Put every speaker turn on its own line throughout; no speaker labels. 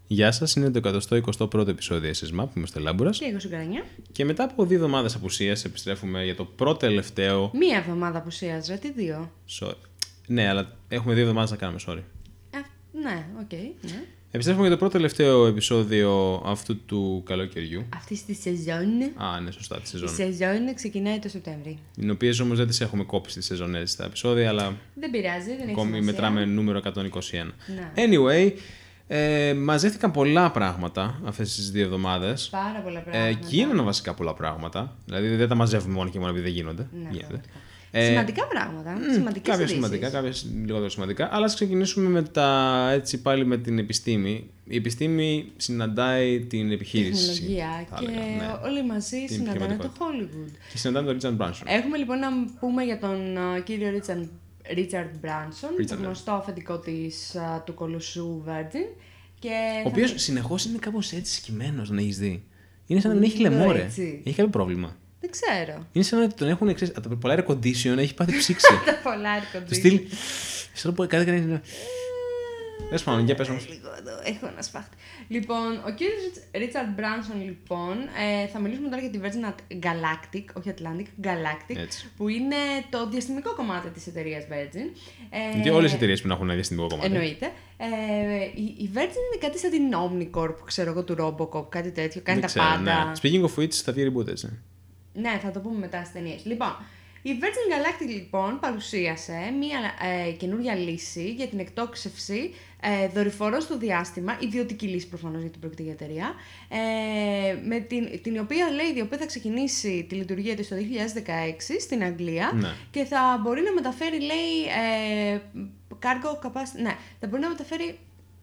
Γεια σας, είναι το 121ο επεισόδιο SSMAP που είμαι στο Λάμπουρας.
Και εγώ στην Καρανιά.
Και μετά από 2 εβδομάδες απουσίας επιστρέφουμε για το πρώτο τελευταίο.
Μία εβδομάδα απουσίας, ρε, τι 2.
Sorry. Ναι, αλλά έχουμε 2 εβδομάδες να κάνουμε, sorry.
Ναι, οκ. Ναι.
Επιστρέφουμε για το πρώτο τελευταίο επεισόδιο αυτού του καλοκαιριού.
Αυτή τη σεζόν.
Α, ναι, σωστά, τη σεζόν.
Η σεζόν ξεκινάει το Σεπτέμβρη.
Οι οποίες όμως δεν τις έχουμε κόψει τις σεζονές στα επεισόδια, αλλά
Δεν πειράζει, δεν έχει
ακόμη
σημασία.
μετράμε νούμερο 121.
Ναι.
Anyway, μαζεύτηκαν πολλά πράγματα αυτές τις 2 εβδομάδες.
Πάρα πολλά πράγματα.
Γίνανε βασικά πολλά πράγματα. Δηλαδή δεν τα μαζεύουμε μόνο και μόνο επειδή δεν γίνονται.
Ναι,
Γίνεται.
σημαντικά πράγματα. Σημαντικές
Κάποια
ειδήσεις.
σημαντικά, κάποια λιγότερο σημαντικά. Αλλά ας ξεκινήσουμε έτσι πάλι με την επιστήμη. Η επιστήμη συναντάει την επιχείρηση.
Τεχνολογία
θα
και
έλεγα, ναι.
όλοι μαζί
Την
συναντάνε το
επιχειρηματικότητα.
Hollywood.
Και συναντάμε τον Ρίτσαρντ Μπράνσον.
Έχουμε λοιπόν να πούμε για τον κύριο Ρίτσαρντ Μπράνσον, το γνωστό αφεντικό του κολοσσού Virgin.
Ο οποίος συνεχώς είναι κάπως έτσι σκυμμένος, να έχεις δει. Είναι σαν να μην έχει λαιμό, ρε. Έχει κάποιο πρόβλημα.
Δεν ξέρω.
Είναι σαν να τον έχουν εξής. Από τα πολλά air condition έχει πάθει ψήξη.
Τα πολλά air
Το
condition.
στυλ. Σαν να κάτι κάνει. Πες πάνω, για πες όμως.
Λίγο εδώ, έχω ένα σφάχτη. Λοιπόν, ο κύριος Ρίτσαρντ Μπράνσον, λοιπόν, θα μιλήσουμε τώρα για τη Virgin Galactic, όχι Atlantic, Galactic,
Έτσι.
που είναι το διαστημικό κομμάτι της εταιρείας Virgin.
Γιατί όλες οι εταιρείες που να έχουν ένα διαστημικό κομμάτι.
Εννοείται. Η Virgin είναι κάτι σαν την Omnicorp, ξέρω εγώ, του Robocop, κάτι τέτοιο, κάνει τα πάντα.
Ναι. Speaking of which, θα βγει reboot, έτσι.
Ναι, θα το πούμε μετά στις ταινίες. Λοιπόν, η Virgin Galactic λοιπόν παρουσίασε μια καινούργια λύση για την εκτόξευση δορυφορών στο διάστημα, ιδιωτική λύση προφανώς γιατί πρόκειται για εταιρεία, με την οποία λέει η οποία θα ξεκινήσει τη λειτουργία της το 2016 στην Αγγλία,
Ναι.
και θα μπορεί να μεταφέρει, λέει, cargo capacity, ναι, θα μπορεί να μεταφέρει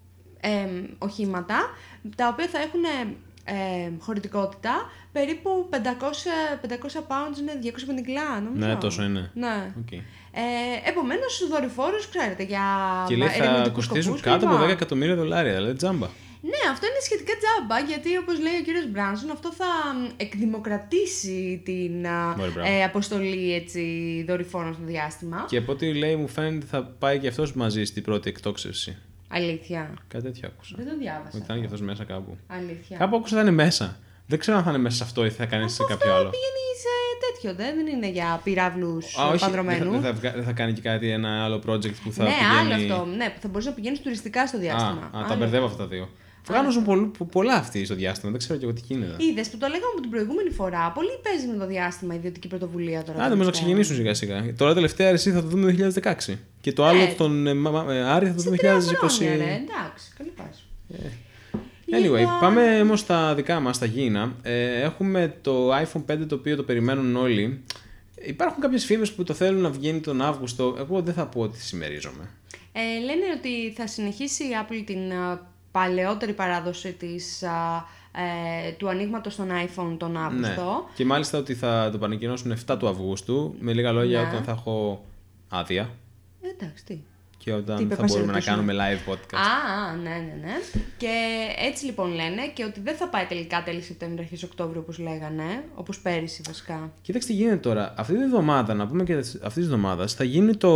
οχήματα τα οποία θα έχουν χωρητικότητα περίπου 500 pounds, είναι 250 κιλά, νομίζω.
Ναι, τόσο είναι.
Ναι.
Okay.
Επομένως, δορυφόρους, ξέρετε, για
Και λέει θα κοστίζουν κάτω από $10 εκατομμύρια, δηλαδή τζάμπα.
Ναι, αυτό είναι σχετικά τζάμπα, γιατί όπως λέει ο κύριος Μπράνσον, αυτό θα εκδημοκρατήσει την αποστολή, έτσι, δορυφόρων στο διάστημα.
Και από ό,τι λέει, μου φαίνεται θα πάει και αυτός μαζί στην πρώτη εκτόξευση.
Αλήθεια.
Κάτι τέτοιο άκουσα.
Δεν το διάβασα.
Ότι θα είναι και αυτός μέσα κάπου.
Αλήθεια.
Κάπου άκουσα θα είναι μέσα. Δεν ξέρω αν θα είναι μέσα σε αυτό ή θα κάνει σε κάποιο άλλο.
Πηγαίνει σε τέτοιο, δεν είναι για πυράβλους παντρωμένους.
Δεν θα κάνει και κάτι, ένα άλλο project που θα
ναι,
πηγαίνει.
άλλο αυτό. Ναι, που θα μπορείς να πηγαίνεις τουριστικά στο διάστημα.
Τα μπερδεύω αυτά τα δύο. Βγάζουν πολλά αυτοί στο διάστημα, δεν ξέρω και εγώ τι γίνεται.
Είδες που το λέγαμε από την προηγούμενη φορά. Πολύ παίζει με το διάστημα, ιδιωτική πρωτοβουλία τώρα.
Άντε, να ξεκινήσουν σιγά σιγά. Τώρα τελευταία εσύ θα το δούμε το 2016. Και το άλλο τον Άρη θα το δούμε το 2020.
Εντάξει, καλή πάση.
Anyway, πάμε όμως στα δικά μας, στα γήινα. Έχουμε το iPhone 5 το οποίο το περιμένουν όλοι. Υπάρχουν κάποιες φήμες που το θέλουν να βγαίνει τον Αύγουστο. Εγώ δεν θα πω ότι συμμερίζομαι.
Λένε ότι θα συνεχίσει η Apple την παλαιότερη παράδοση του ανοίγματος των iPhone τον Αύγουστο.
Ναι. Και μάλιστα ότι θα το πανεκκοινώσουν 7 του Αυγούστου. Με λίγα λόγια,
ναι.
όταν θα έχω άδεια.
Εντάξει, τι.
Και όταν θα μπορούμε να κάνουμε live podcast.
Ναι. Και έτσι λοιπόν λένε, και ότι δεν θα πάει τελικά τέλη Σεπτέμβρη, αρχές Οκτώβριο όπως λέγανε, όπως πέρυσι βασικά.
Κοίταξε τι γίνεται τώρα. Αυτή τη εβδομάδα, να πούμε και αυτή τη εβδομάδα, θα γίνει το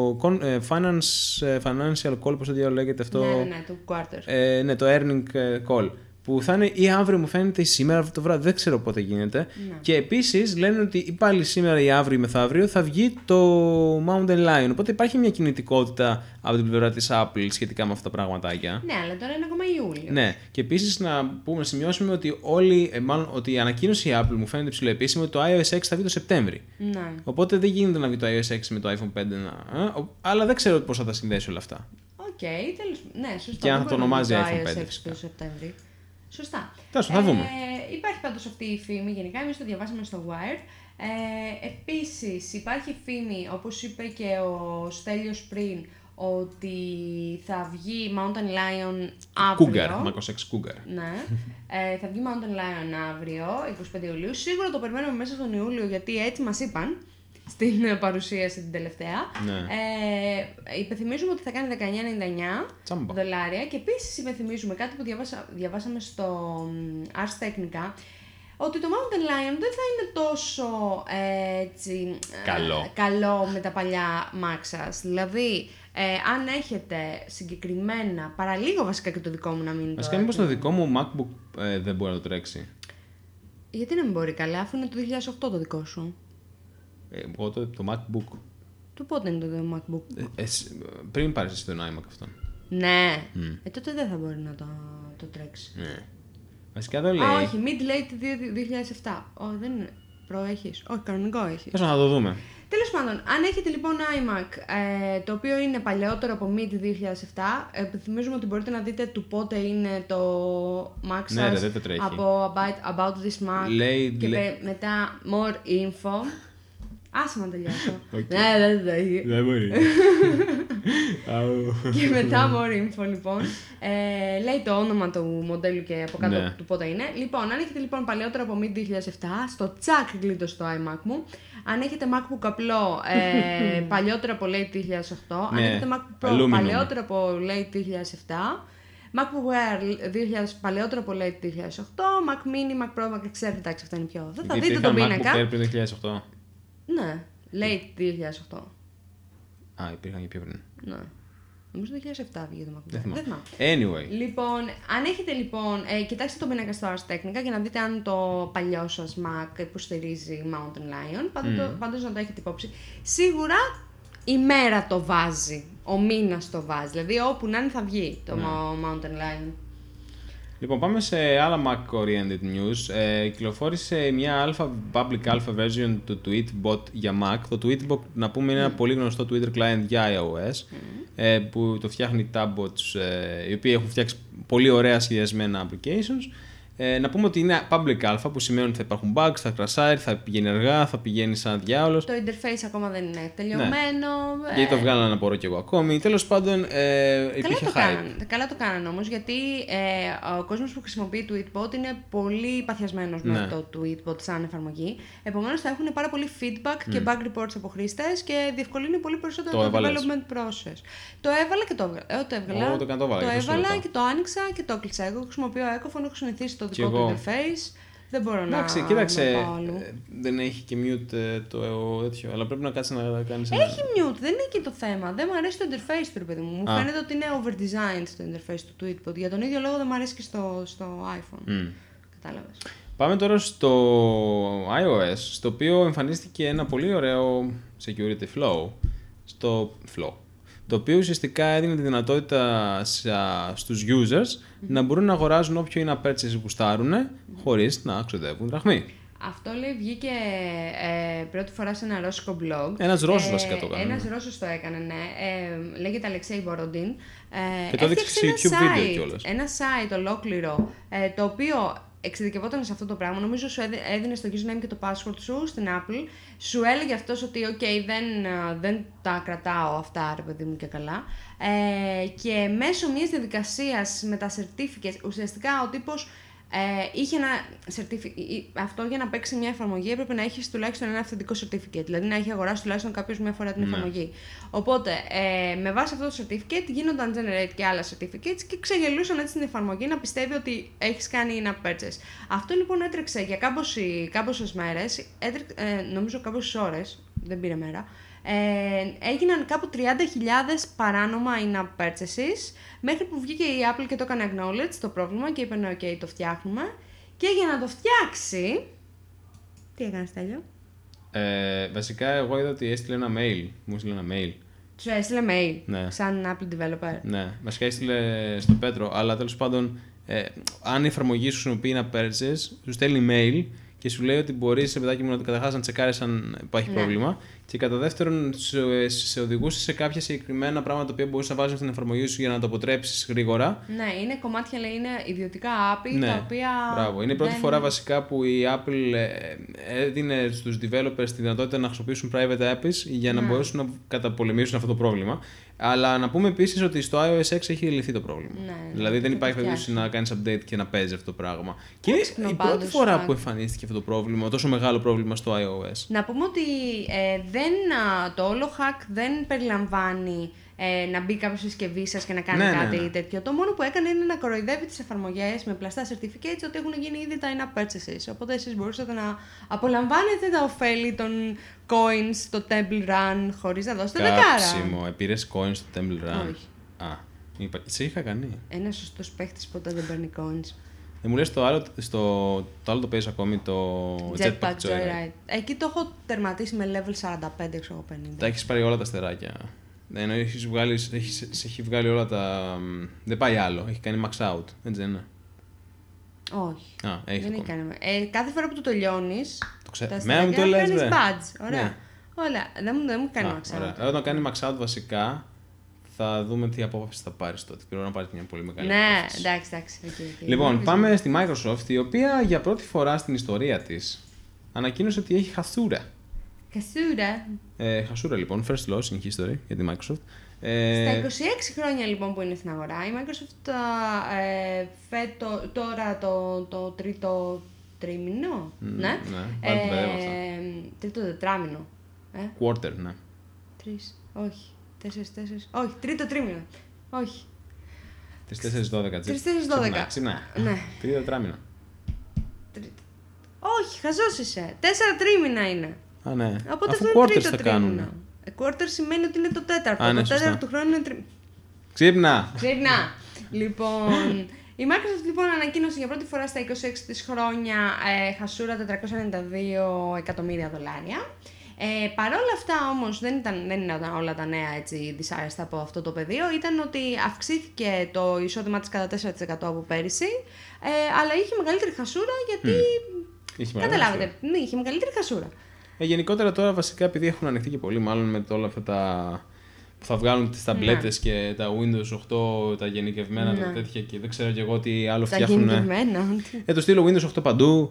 financial call, πώς το διάλογο λέγεται αυτό.
Ναι, το quarter.
Ναι, το earning call. Που θα είναι ή αύριο, μου φαίνεται, ή σήμερα το βράδυ, δεν ξέρω πότε γίνεται.
Ναι.
Και επίσης λένε ότι ή πάλι σήμερα ή αύριο ή μεθαύριο θα βγει το Mountain Lion. Οπότε υπάρχει μια κινητικότητα από την πλευρά της Apple σχετικά με αυτά τα πραγματάκια.
Ναι, αλλά τώρα είναι ακόμα Ιούλιο.
Ναι, και επίσης να σημειώσουμε ότι ότι η ανακοίνωση η Apple μου φαίνεται ψηλοεπίσημη ότι το iOS 6 θα βγει το Σεπτέμβρη.
Ναι.
Οπότε δεν γίνεται να βγει το iOS 6 με το iPhone 5. Αλλά δεν ξέρω πώς θα τα συνδέσει όλα αυτά.
Οκ, τέλος. Ναι, σωστά.
Και αν θα το ονομάζει iPhone 5.
Το Σεπτέμβρη. Σωστά.
Θα δούμε.
Υπάρχει πάντως αυτή η φήμη, γενικά εμείς το διαβάσαμε στο Wired. Επίσης υπάρχει φήμη, όπως είπε και ο Στέλιος πριν, ότι θα βγει Mountain Lion αύριο.
Cougar, Microsoft Cougar.
Ναι. Θα βγει Mountain Lion αύριο, 25 Ιουλίου. Σίγουρα το περιμένουμε μέσα στον Ιούλιο, γιατί έτσι μας είπαν στην παρουσίαση την τελευταία.
Ναι.
Υπενθυμίζουμε ότι θα κάνει $19.99 δολάρια, και επίσης υπενθυμίζουμε κάτι που διαβάσαμε στο Ars Technica, ότι το Mountain Lion δεν θα είναι τόσο καλό με τα παλιά Mac σας. Δηλαδή Αν έχετε συγκεκριμένα, παραλίγο βασικά και το δικό μου να μην
Βασικά, μήπως το δικό μου MacBook δεν μπορεί να το τρέξει.
Γιατί να μην μπορεί καλά, αφού είναι το 2008 το δικό σου.
Εγώ το MacBook.
Το πότε είναι το MacBook?
Πριν πάρεις εσύ τον iMac αυτόν.
Ναι. Τότε δεν θα μπορεί να το τρέξει.
Ναι. Βασικά δεν λέει.
Όχι, mid-late 2007. Όχι, δεν είναι. Προέχεις. Όχι, κανονικό έχεις.
Θες να το δούμε.
Τέλος πάντων, αν έχετε λοιπόν iMac το οποίο είναι παλαιότερο από mid 2007, επιθυμίζουμε ότι μπορείτε να δείτε του πότε είναι το Mac σας από About This Mac και μετά More Info. Άσε να τελειώσω. Ναι, δεν τρέχει.
Δεν μπορεί.
Και μετά More Info λοιπόν. Λέει το όνομα του μοντέλου και από κάτω του πότε είναι. Λοιπόν, αν έχετε λοιπόν παλαιότερο από mid 2007, στο τσακ γλίτωσε το iMac μου. Αν έχετε MacBook απλό παλιότερο από late 2008, αν έχετε MacBook Pro παλαιότερο από late 2007, MacBook Air 2000, παλαιότερο από late 2008, Mac Mini, Mac Pro, Mac XR, εντάξει αυτά είναι πιο. Δεν θα δείτε τον πίνακα.
MacBook Air πριν 2008.
Ναι, late 2008.
Α, υπήρχαν και πιο πριν.
Ναι. Νομίζω το 2007 βγήκε το MacBook.
Δεν θυμάμαι. Anyway.
Λοιπόν, αν έχετε λοιπόν, κοιτάξτε το πίνακα στο Ars Technica για να δείτε αν το παλιό σας Mac υποστηρίζει Mountain Lion. Πάντως να το έχετε υπόψη. Σίγουρα η μέρα το βάζει, ο μήνας το βάζει. Δηλαδή όπου να είναι θα βγει το Mountain Lion.
Λοιπόν, πάμε σε άλλα Mac-oriented news. Κυκλοφόρησε μια public alpha version του Tweetbot για Mac. Το Tweetbot, να πούμε, είναι ένα πολύ γνωστό Twitter client για iOS, που το φτιάχνει Tabbots, οι οποίοι έχουν φτιάξει πολύ ωραία σχεδιασμένα applications. Να πούμε ότι είναι public alpha, που σημαίνει ότι θα υπάρχουν bugs, θα κρασάρει, θα πηγαίνει αργά, θα πηγαίνει σαν διάολος.
Το interface ακόμα δεν είναι τελειωμένο.
Ναι. Γιατί το βγάλανε, να μπορώ κι εγώ ακόμη. Τέλος πάντων, υπήρχε hype.
Καλά το κάνανε όμως, γιατί ο κόσμος που χρησιμοποιεί Tweetbot είναι πολύ παθιασμένος με το Tweetbot σαν εφαρμογή. Επομένως θα έχουν πάρα πολύ feedback και bug reports από χρήστες και διευκολύνει πολύ περισσότερο το development process. Το έβαλα και το έβγαλα. Το έβαλα και το άνοιξα και το έκλεισα. Εγώ χρησιμοποιώ Ecophone, έχω συνηθίσει το δικό του interface. Δεν μπορώ να.
Κοίταξε, δεν έχει και mute το τέτοιο, αλλά πρέπει να κάτσει να κάνει.
Έχει mute, δεν είναι και το θέμα. Δεν μου αρέσει το interface του, παιδί μου. Μου φαίνεται ότι είναι overdesigned το interface του Tweetbot. Για τον ίδιο λόγο δεν μου αρέσει και στο iPhone. Κατάλαβες.
Πάμε τώρα στο iOS, στο οποίο εμφανίστηκε ένα πολύ ωραίο security flow. Το οποίο ουσιαστικά έδινε τη δυνατότητα στους users να μπορούν να αγοράζουν όποιο είναι purchase γουστάρουν χωρίς να ξοδεύουν δραχμή.
Αυτό λέει βγήκε πρώτη φορά σε ένα ρώσικο blog.
Ένας Ρώσος βασικά το έκανε.
Ένας Ρώσος το έκανε, ναι. Λέγεται Αλεξέη Μποροντίν.
Και το έδειξε σε YouTube βίντεο κιόλας.
Ένα site ολόκληρο, το οποίο εξειδικευόταν σε αυτό το πράγμα. Νομίζω σου έδινε το username και το password σου στην Apple. Σου έλεγε αυτός ότι δεν τα κρατάω αυτά, ρε παιδί μου, και καλά. Και μέσω μιας διαδικασίας με τα certificates, ουσιαστικά ο τύπος είχε ένα αυτό για να παίξει μια εφαρμογή έπρεπε να έχει τουλάχιστον ένα αυθεντικό certificate, δηλαδή να έχει αγοράσει τουλάχιστον κάποιος μια φορά την εφαρμογή. Οπότε, με βάση αυτό το certificate γίνονταν generate και άλλα certificates και ξεγελούσαν έτσι την εφαρμογή να πιστεύει ότι έχεις κάνει ένα purchase. Αυτό λοιπόν έτρεξε για κάμποσες μέρες, νομίζω κάμποσες ώρες, δεν πήρε μέρα. Έγιναν κάπου 30.000 παράνομα in-app purchases μέχρι που βγήκε η Apple και το έκανε acknowledge το πρόβλημα και είπε ok, το φτιάχνουμε. Και για να το φτιάξει, τι έκανε, Στέλιο?
Βασικά εγώ είδα ότι έστειλε ένα mail. Μου έστειλε ένα mail.
Σου έστειλε mail,
ναι.
Σαν Apple developer?
Ναι, βασικά έστειλε στον Πέτρο, αλλά τέλος πάντων αν η εφαρμογή σου χρησιμοποιεί ένα purchase, σου στέλνει mail και σου λέει ότι μπορείς, παιδάκι μου, καταρχάς να τσεκάρεις αν υπάρχει πρόβλημα. Και κατά δεύτερον, σε οδηγούσε σε κάποια συγκεκριμένα πράγματα τα οποία μπορείς να βάζεις στην εφαρμογή σου για να το αποτρέψεις γρήγορα.
Ναι, είναι κομμάτια, λέει, είναι ιδιωτικά API,
ναι,
τα οποία.
Μπράβο. Είναι η πρώτη φορά βασικά που η Apple έδινε στους developers τη δυνατότητα να χρησιμοποιήσουν private APIs για να μπορέσουν να καταπολεμήσουν αυτό το πρόβλημα. Αλλά να πούμε επίσης ότι στο iOS 6 έχει λυθεί το πρόβλημα. Ναι, δηλαδή δεν υπάρχει περίπτωση να κάνεις update και να παίζει αυτό το πράγμα. Και είναι η πρώτη φορά που εμφανίστηκε αυτό το πρόβλημα, τόσο μεγάλο πρόβλημα στο iOS.
Να πούμε ότι το όλο hack δεν περιλαμβάνει να μπει κάποιο στη συσκευή σας και να κάνει κάτι τέτοιο. Το μόνο που έκανε είναι να κοροϊδεύει τις εφαρμογές με πλαστά certificates ότι έχουν γίνει ήδη τα in-app purchases. Οπότε εσείς μπορούσατε να απολαμβάνετε τα ωφέλη των coins στο Temple Run χωρίς να δώσετε δεκάρα.
Κάψιμο, πήρες coins στο Temple Run.
Όχι.
Σε είχα κάνει.
Ένας σωστός παίχτης ποτέ δεν παίρνει coins.
Μου λες το άλλο το παίζεις ακόμη, το Jetpack Joyride.
Εκεί το έχω τερματίσει με level 45, 50.
Τα έχεις πάρει όλα τα αστεράκια. Ενώ σε έχει βγάλει όλα τα... Δεν πάει άλλο, έχει κάνει max out, έτσι δεν είναι?
Όχι.
Έχει
δεν έχει κάνει. Κάθε φορά που το τελειώνεις,
τα αστεράκια
παίρνεις badge. Ωραία. Ναι. Όλα. Δεν μου κάνει max out.
Όταν κάνει max out βασικά, θα δούμε τι απόφαση θα πάρεις τότε. Πρέπει να πάρεις μια πολύ μεγάλη
απόφαση. Ναι, εντάξει.
Λοιπόν, πάμε στη Microsoft, η οποία για πρώτη φορά στην ιστορία της ανακοίνωσε ότι έχει χασούρα. Χασούρα λοιπόν, first loss in history για τη Microsoft.
Στα 26 χρόνια λοιπόν που είναι στην αγορά, η Microsoft τώρα το τρίτο τρίμηνο. Ναι,
πάλι το παιδεύω αυτά.
Τρίτο τετράμηνο.
Quarter, ναι.
3, όχι. 4, όχι, τρίτο τρίμηνο. Όχι.
3-4-12. Ξύπνα.
Ναι.
Τρίτο τετράμηνο.
Όχι, χαζός είσαι. 4 τρίμηνα είναι.
Ναι.
Οπότε
αφού
αυτό είναι
quarters
τρίτο
θα κάνουν.
Quarter σημαίνει ότι είναι το τέταρτο.
Ναι,
το τέταρτο του χρόνου είναι
Ξύπνα.
Λοιπόν, η Microsoft λοιπόν ανακοίνωσε για πρώτη φορά στα 26 της χρόνια χασούρα $492 εκατομμύρια. Παρ' όλα αυτά όμως δεν ήταν όλα τα νέα έτσι δυσάρεστα από αυτό το πεδίο. Ήταν ότι αυξήθηκε το εισόδημά της κατά 4% από πέρυσι, αλλά είχε μεγαλύτερη χασούρα γιατί... Καταλάβετε, ναι, είχε μεγαλύτερη χασούρα.
Γενικότερα τώρα βασικά επειδή έχουν ανοιχτεί και πολύ μάλλον με όλα αυτά τα που θα βγάλουν τις ταμπλέτες και τα Windows 8, τα γενικευμένα, τα τέτοια και δεν ξέρω και εγώ τι άλλο φτιάχνουν.
Τα γενικευμένα.
Το στείλω Windows 8 παντού,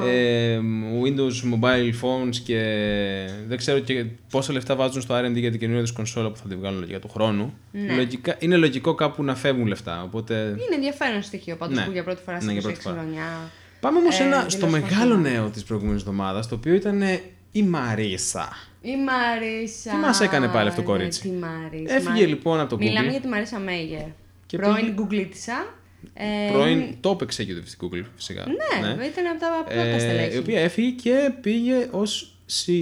Windows Mobile Phones και δεν ξέρω και πόσα λεφτά βάζουν στο R&D για την καινούργια τους κονσόλα που θα τη βγάλουν για του χρόνου.
Ναι.
Είναι λογικό κάπου να φεύγουν λεφτά. Οπότε...
Είναι ενδιαφέρον στοιχείο πάντως που για πρώτη φορά στις 26 χρόνια.
Πάμε όμως στο μεγάλο νέο της προηγούμενης εβδομάδας, το οποίο ήταν η Μαρίσα.
Η Μαρίσα.
Τι μας έκανε πάλι αυτό το κορίτσι?
Τη Μαρίσα.
Έφυγε λοιπόν από το Google.
Μιλάμε για τη Μαρίσα Μέγερ. Πρώην Googlίτισσα.
Πρώην top executive στην Google, φυσικά.
Ναι, ήταν από τα πρώτα στελέχη.
Η οποία έφυγε και πήγε ως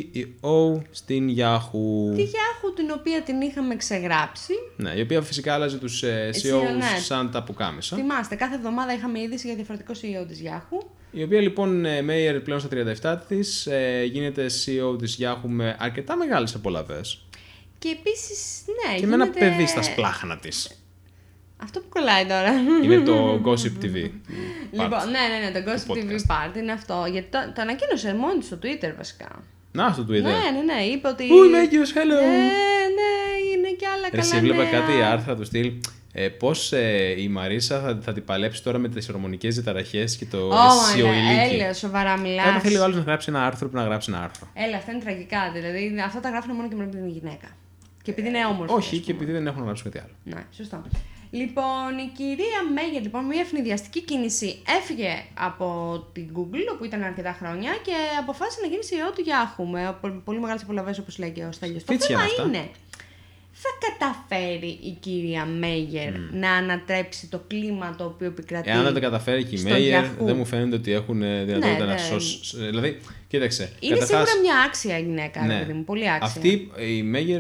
CEO στην Yahoo.
Τη Yahoo την οποία την είχαμε ξεγράψει.
Ναι, η οποία φυσικά άλλαζε τους CEOs σαν τα πουκάμισα.
Θυμάστε, κάθε εβδομάδα είχαμε είδηση για διαφορετικό CEO της Yahoo.
Η οποία λοιπόν, Μέιερ πλέον στα 37 της, γίνεται CEO της Yahoo με αρκετά μεγάλες απολαβές.
Και επίσης, ναι,
και με ένα παιδί στα σπλάχνα της.
Αυτό που κολλάει τώρα.
Είναι το Gossip TV.
Λοιπόν, ναι, το Gossip TV part είναι αυτό. Γιατί το ανακοίνωσε μόνη στο Twitter βασικά.
Να, στο Twitter.
Ναι, είπε ότι...
Πού είμαι Άγιος, hello!
Ναι, είναι και άλλα καλά
νέα. Εσύ βλέπα κάτι άρθρα του στυλ. Πώς η Μαρίσα θα την παλέψει τώρα με τις ορμονικές διαταραχές και το αισιοηλίκι.
Έλα, σοβαρά μιλάς.
Όταν θέλει ο άλλος να γράψει ένα άρθρο, πρέπει να γράψει ένα άρθρο.
Έλα, αυτά είναι τραγικά. Δηλαδή, αυτά τα γράφουν μόνο και μόνο επειδή είναι γυναίκα. Και επειδή είναι όμορφη.
Όχι, και επειδή δεν έχουν να γράψει κάτι άλλο.
Ναι, σωστό. Λοιπόν, η κυρία Μέγερ, λοιπόν, μια ευνηδιαστική κίνηση έφυγε από την Google, όπου ήταν αρκετά χρόνια, και αποφάσισε να γίνει CEO του Yahoo με πολύ μεγάλες απολαβές, όπως λέει και ο Στέλιος. Το θέμα είναι, θα καταφέρει η κυρία Μέγερ να ανατρέψει το κλίμα το οποίο επικρατεί?
Εάν δεν τα καταφέρει και η Μέγερ, δεν μου φαίνεται ότι έχουν δυνατότητα να σώσουν. Δηλαδή, κοίταξε.
Είναι σίγουρα μια άξια γυναίκα, παιδί μου, πολύ άξια.
Αυτή η Μέγερ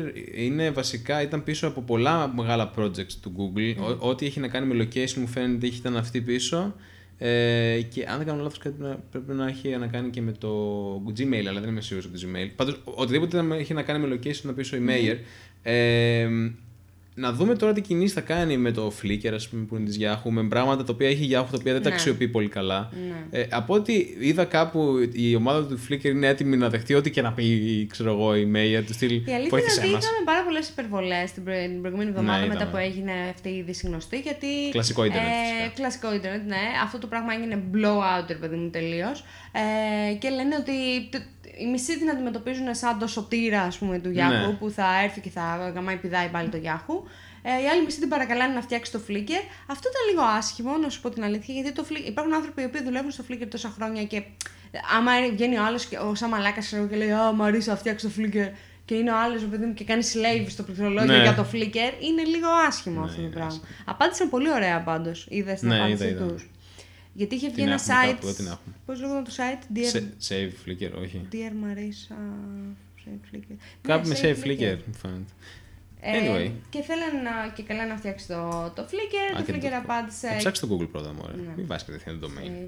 ήταν πίσω από πολλά μεγάλα projects του Google. Ό,τι έχει να κάνει με location μου φαίνεται ήταν αυτή πίσω. Και αν δεν κάνω λάθος, κάτι πρέπει να έχει να κάνει και με το Gmail, αλλά δεν είμαι σίγουρος από το Gmail. Πάντως, οτιδήποτε έχει να κάνει με location πίσω η Μέγερ. Να δούμε τώρα τι κινήσεις θα κάνει με το Flickr, ας πούμε, που είναι της Yahoo, με πράγματα τα οποία έχει η Yahoo, τα οποία δεν τα αξιοποιεί πολύ καλά. Από ό,τι είδα κάπου, η ομάδα του Flickr είναι έτοιμη να δεχτεί ό,τι και να πει, ξέρω εγώ, η Μέγερ του στυλ.
Η αλήθεια είναι ότι είχαμε πάρα πολλές υπερβολές την προηγούμενη εβδομάδα μετά που έγινε αυτή η είδηση γνωστή. Γιατί,
κλασικό ίντερνετ.
Κλασικό ίντερνετ, ναι. Αυτό το πράγμα έγινε blowout, παιδί μου, τελείως. Και λένε ότι οι μισοί την αντιμετωπίζουν σαν το σωτήρα, ας πούμε, του Yahoo, που θα έρθει και θα γαμάει πηδάει πάλι το Yahoo. Οι άλλοι μισοί την παρακαλάνε να φτιάξει το Flickr. Αυτό ήταν λίγο άσχημο, να σου πω την αλήθεια, γιατί υπάρχουν άνθρωποι οι οποίοι δουλεύουν στο Flickr τόσα χρόνια και άμα βγαίνει ο άλλος, ο σαν μαλάκας, και λέει «Α, Μαρίσα, φτιάξει το Flickr», και είναι ο άλλος, παιδί μου, και κάνει slave στο πληκτρολόγιο για το Flickr, είναι λίγο άσχημο αυτό το πράγμα. Απάντησαν πολύ ωραία πάντως. Είδες την απάντηση τους. Γιατί είχε βγει ένα site. Πώς λέγονταν το site?
Save Flickr, όχι.
Dear Marisa. Save Flickr.
Κάπου με Save Flickr, μου φαίνεται. Anyway.
Και θέλανε και καλά να φτιάξει το Flickr. Το Flickr απάντησε.
Ψάξει το Google πρώτα, μωρέ. Μην βάζει κατευθείαν το domain.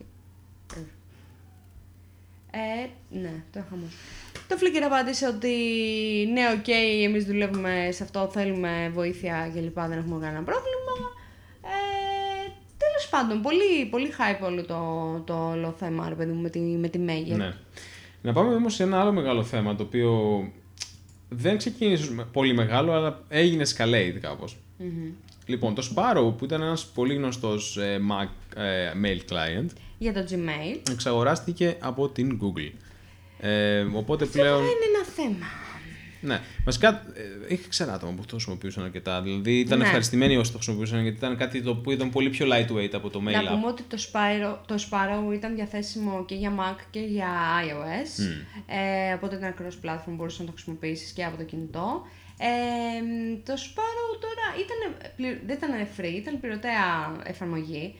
Ναι, το είχαμε. Το Flickr απάντησε ότι ναι, οκ, εμείς δουλεύουμε σε αυτό, θέλουμε βοήθεια και λοιπά, δεν έχουμε κανένα πρόβλημα. Τέλος πάντων, πολύ, πολύ hype όλο το όλο θέμα, ρε παιδί μου, με τη Μέγερ.
Ναι. Να πάμε όμως σε ένα άλλο μεγάλο θέμα, το οποίο δεν ξεκίνησε πολύ μεγάλο, αλλά έγινε escalate κάπως. Λοιπόν, το Sparrow, που ήταν ένας πολύ γνωστός Mac mail client,
για το Gmail,
εξαγοράστηκε από την Google. Οπότε πλέον...
Αυτό είναι ένα θέμα.
Ναι, βασικά είχε ξέρα άτομα που το χρησιμοποιούσαν αρκετά. Δηλαδή ήταν ευχαριστημένοι όσοι το χρησιμοποιούσαν, γιατί ήταν κάτι το οποίο ήταν πολύ πιο lightweight από το mail app.
Να πούμε ότι το Sparrow ήταν διαθέσιμο και για Mac και για iOS. Οπότε ήταν cross-platform, μπορούσες να το χρησιμοποιήσεις και από το κινητό. Το Sparrow τώρα δεν ήταν free, ήταν πληρωτέα εφαρμογή.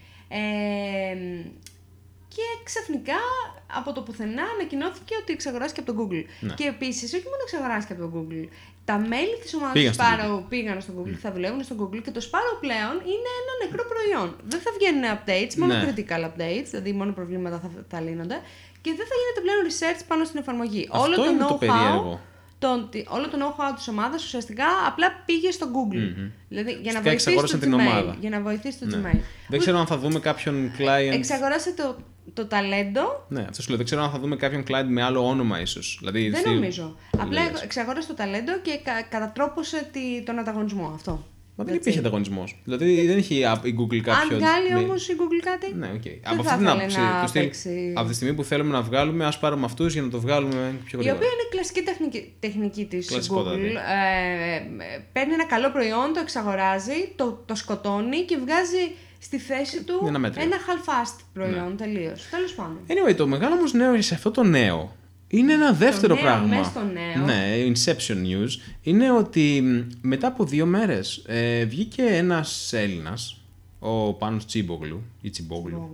Και ξαφνικά από το πουθενά ανακοινώθηκε ότι εξαγοράστηκε από το Google. Ναι. Και επίσης, όχι μόνο εξαγοράστηκε από το Google, τα μέλη της ομάδας του Sparrow πήγαν στο Google και θα δουλεύουν στο Google, και το Sparrow πλέον είναι ένα νεκρό προϊόν. Δεν θα βγαίνουν updates, μόνο critical updates, δηλαδή μόνο προβλήματα θα λύνονται, και δεν θα γίνεται πλέον research πάνω στην εφαρμογή.
Αυτό είναι το περίεργο.
Όλο το know-how της ομάδας ουσιαστικά απλά πήγε στο Google. Δηλαδή για να βοηθήσει το Gmail. Για να βοηθήσει το Gmail.
Δεν ξέρω αν θα δούμε κάποιον client.
Εξαγοράσε το ταλέντο.
Ναι, αυτό σου λέω. Δεν ξέρω αν θα δούμε κάποιον client με άλλο όνομα ίσως. Δηλαδή,
δεν νομίζω. Απλά εξαγόρασε το ταλέντο και κατατρόπωσε τον ανταγωνισμό. Αυτό.
Μα δεν υπήρχε ανταγωνισμός. Δηλαδή δεν είχε η Google κάποιο.
Αν βγάλει όμως η Google κάτι.
Ναι, οκ. Από αυτή την άποψη. Από τη στιγμή που θέλουμε να βγάλουμε, ας πάρουμε αυτούς για να το βγάλουμε πιο γρήγορα.
Η οποία είναι κλασική τεχνική της Google. Παίρνει ένα καλό προϊόν, το εξαγοράζει, το σκοτώνει και βγάζει στη θέση του ένα half-assed προϊόν τελείως. Τέλος πάντων.
Anyway, το μεγάλο όμως νέο σε αυτό το νέο είναι ένα δεύτερο πράγμα.
Μέσα στο νέο.
Ναι, Inception News. Είναι ότι μετά από 2 μέρες βγήκε ένας Έλληνας, ο Πάνος Τσίμπογλου, ή Τσιμπόγλου,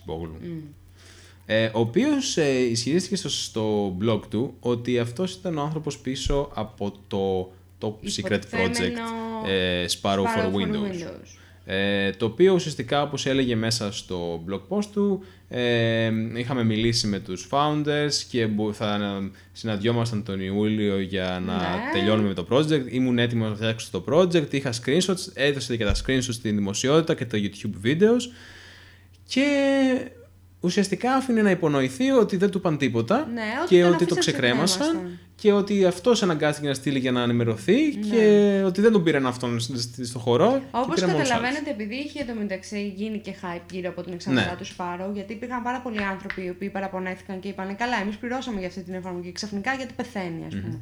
ο οποίος ισχυρίστηκε στο blog του ότι αυτός ήταν ο άνθρωπος πίσω από το secret project Sparrow for Windows. Το οποίο ουσιαστικά, όπως έλεγε μέσα στο blog post του, είχαμε μιλήσει με τους founders και θα συναντιόμασταν τον Ιούλιο για να τελειώνουμε με το project. Ήμουν έτοιμος να φτιάξω το project, είχα screenshots, έδωσε και τα screenshots στην δημοσιότητα και τα YouTube videos, και ουσιαστικά άφηνε να υπονοηθεί ότι δεν του είπαν τίποτα, και ότι το ξεκρέμασαν και ότι αυτός αναγκάστηκε να στείλει για να ενημερωθεί, και ότι δεν τον πήραν αυτόν στο χορό.
Όπως καταλαβαίνετε, επειδή είχε εντωμεταξύ γίνει και hype γύρω από την εξαγορά του Sparrow, γιατί υπήρχαν πάρα πολλοί άνθρωποι οι οποίοι παραπονέθηκαν και είπαν καλά, εμείς πληρώσαμε για αυτή την εφαρμογή, ξαφνικά γιατί πεθαίνει, ας πούμε.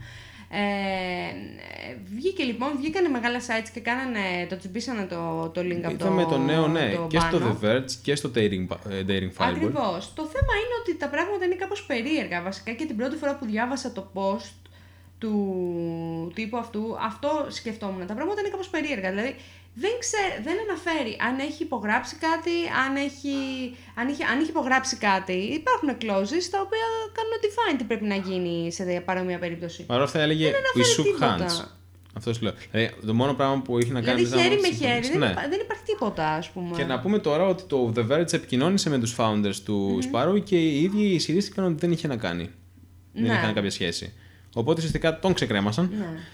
Βγήκανε μεγάλα sites και το τσιμπήσανε το link από το.
Είδαμε το νέο, και στο The Verge και στο Daring Fireball.
Ακριβώς. Το θέμα είναι ότι τα πράγματα είναι κάπως περίεργα. Βασικά και την πρώτη φορά που διάβασα το post του τύπου αυτού, αυτό σκεφτόμουν. Τα πράγματα είναι κάπως περίεργα. Δηλαδή δεν αναφέρει αν έχει υπογράψει κάτι, αν έχει υπογράψει κάτι. Υπάρχουν clauses τα οποία κάνουν define τι πρέπει να γίνει σε παρόμοια περίπτωση.
Παρ' όλα αυτά έλεγε we shook hands. Αυτό σου λέω. Δηλαδή, το μόνο πράγμα που έχει να κάνει.
Δηλαδή χέρι με χέρι, δεν υπάρχει τίποτα, ας πούμε.
Και να πούμε τώρα ότι το The Verge επικοινώνησε με τους founders του Sparrow και οι ίδιοι ισχυρίστηκαν ότι δεν είχε να κάνει. Δεν είχαν κάποια σχέση. Οπότε ουσιαστικά τον ξεκρέμασαν.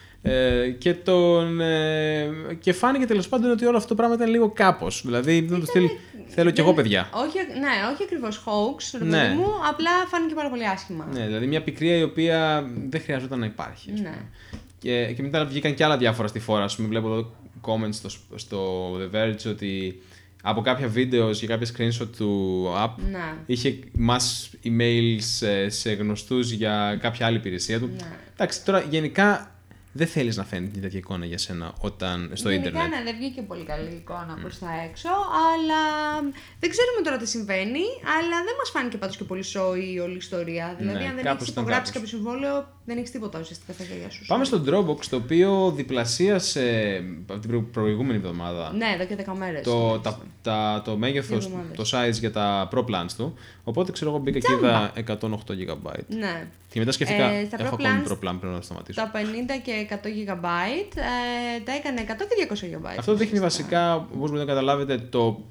Και φάνηκε τέλος πάντων ότι όλο αυτό το πράγμα ήταν λίγο κάπως. Δηλαδή δεν το στείλει. Θέλω κι εγώ παιδιά.
Όχι ακριβώς hoax, ρε παιδί μου, απλά φάνηκε πάρα πολύ άσχημα.
Ναι, δηλαδή μια πικρία η οποία δεν χρειαζόταν να υπάρχει. Και μετά βγήκαν και άλλα διάφορα στη φόρα. Ας πούμε, βλέπω εδώ comments στο The Verge ότι από κάποια βίντεο και κάποια screenshot του app είχε mass emails σε γνωστούς για κάποια άλλη υπηρεσία του. Εντάξει, τώρα γενικά δεν θέλεις να φαίνεται τέτοια εικόνα για σένα στο ίντερνετ.
Γενικά δεν βγήκε πολύ καλή εικόνα προς τα έξω, αλλά δεν ξέρουμε τώρα τι συμβαίνει, αλλά δεν μας φάνηκε πάντως και πολύ σόη η όλη ιστορία. Δηλαδή αν δεν έχεις υπογράψει κάποιο συμβόλαιο, Δεν έχεις τίποτα ουσιαστικά στα χέρια σου.
Πάμε στο Dropbox, το οποίο διπλασίασε από την προηγούμενη εβδομάδα.
Ναι, εδώ και 10 μέρες.
Το μέγεθος, το size για τα Pro Plans του. Οπότε ξέρω εγώ μπήκα και είδα 108 GB.
Ναι.
Και μετά σκέφτηκα,
στα
έχω
Pro
ακόμη
Plans,
Pro Plan, πρέπει να σταματήσω.
Τα 50 και 100 GB τα έκανε 100 και 200 GB.
Αυτό δείχνει βασικά, όπως μπορείτε να καταλάβετε,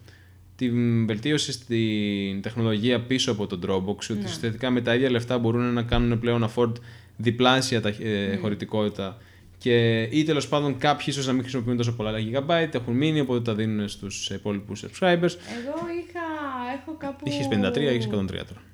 την βελτίωση στην τεχνολογία πίσω από το Dropbox. Ότι ουσιαστικά με τα ίδια λεφτά μπορούν να κάνουν πλέον afford διπλάσια χωρητικότητα. Και ή τέλος πάντων κάποιοι ίσως να μην χρησιμοποιούν τόσο πολλά GB, έχουν μείνει, οπότε τα δίνουν στους υπόλοιπους subscribers.
Εγώ έχω κάπου.
Είχες 53, έχεις 103 τώρα.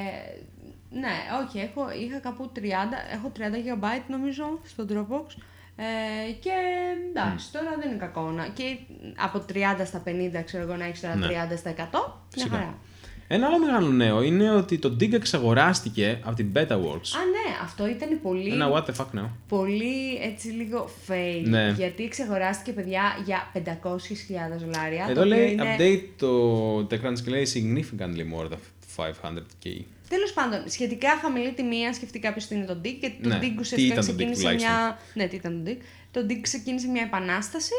Ναι, όχι, είχα κάπου 30, έχω 30 GB νομίζω στο Dropbox. Και εντάξει, τώρα δεν είναι κακό. Και από 30 στα 50, ξέρω εγώ, να έχεις τώρα 30 στα 100. Μια χαρά.
Ένα άλλο μεγάλο νέο είναι ότι το Dig εξαγοράστηκε από την BetaWorks.
Α, ναι, αυτό ήταν πολύ.
Ένα what the fuck νέο.
Πολύ έτσι λίγο fail.
Ναι.
Γιατί εξαγοράστηκε, παιδιά, για $500,000.
Εδώ λέει είναι... update το TechCrunch και λέει significantly more than 500K.
Τέλος πάντων, σχετικά χαμηλή τιμή, αν σκεφτεί κάποιος ότι είναι το Dig, και το Dig ουσιαστικά ξεκίνησε μια. Ναι, τι ήταν το Dig. Το Dig ξεκίνησε μια επανάσταση.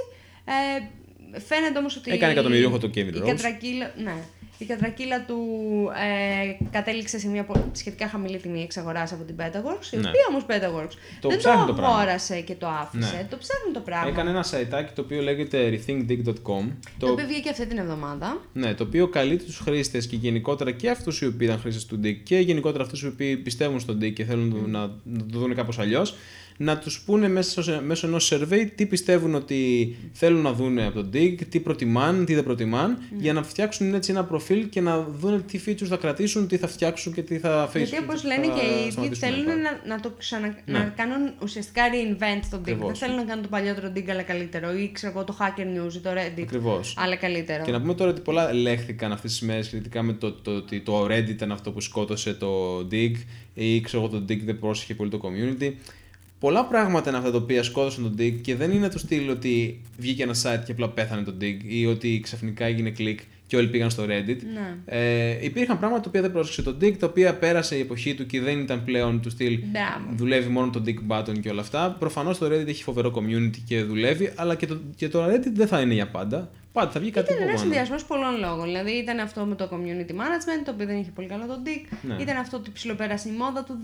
Φαίνεται όμως ότι.
Έκανε εκατομμυρίουχο το Kevin Rose.
Η κατρακύλα του κατέληξε σε μια σχετικά χαμηλή τιμή εξαγοράς από την BetaWorks, η οποία όμως BetaWorks δεν το αγόρασε και το άφησε. Ναι. Το ψάχνει το πράγμα.
Έκανε ένα siteάκι το οποίο λέγεται rethinkdig.com.
Το οποίο βγήκε αυτή την εβδομάδα.
Ναι, το οποίο καλεί τους χρήστες και γενικότερα και αυτούς οι οποίοι ήταν χρήστες του Dig και γενικότερα αυτούς οι οποίοι πιστεύουν στον Dig και θέλουν να το δουν κάπως αλλιώς, να τους πούνε μέσω ενός survey τι πιστεύουν ότι θέλουν να δουν από το Dig, τι προτιμάν, τι δεν προτιμάν, για να φτιάξουν έτσι ένα προφίλ και να δουν τι features θα κρατήσουν, τι θα φτιάξουν και τι θα αφήσουν.
Γιατί όπως λένε και οι ίδιοι θέλουν να το να κάνουν ουσιαστικά reinvent το Dig. Δεν θέλουν να κάνουν το παλιότερο Dig αλλά καλύτερο, ή ξέρω εγώ το Hacker News ή το Reddit.
Ακριβώς.
Αλλά καλύτερο.
Και να πούμε τώρα ότι πολλά λέχθηκαν αυτές τις μέρες σχετικά με ότι το Reddit ήταν αυτό που σκότωσε το Dig, ή ξέρω εγώ το Dig δεν πρόσεχε πολύ το community. Πολλά πράγματα είναι αυτά τα οποία σκότωσαν τον Dig και δεν είναι το στυλ ότι βγήκε ένα site και απλά πέθανε τον Dig ή ότι ξαφνικά έγινε κλικ και όλοι πήγαν στο Reddit. Ναι. Υπήρχαν πράγματα τα οποία δεν πρόσεξε τον Dig, τα οποία πέρασε η εποχή του και δεν ήταν πλέον του στυλ. Δουλεύει μόνο το Dig button και όλα αυτά. Προφανώς το Reddit έχει φοβερό community και δουλεύει, αλλά και το Reddit δεν θα είναι για πάντα. Πάντα θα βγει κάτι
ήταν ένας συνδυασμός πολλών λόγων. Δηλαδή ήταν αυτό με το community management, το οποίο δεν είχε πολύ καλό το Dig. Ναι. Ήταν αυτό ότι ψιλοπέρασε η μόδα του,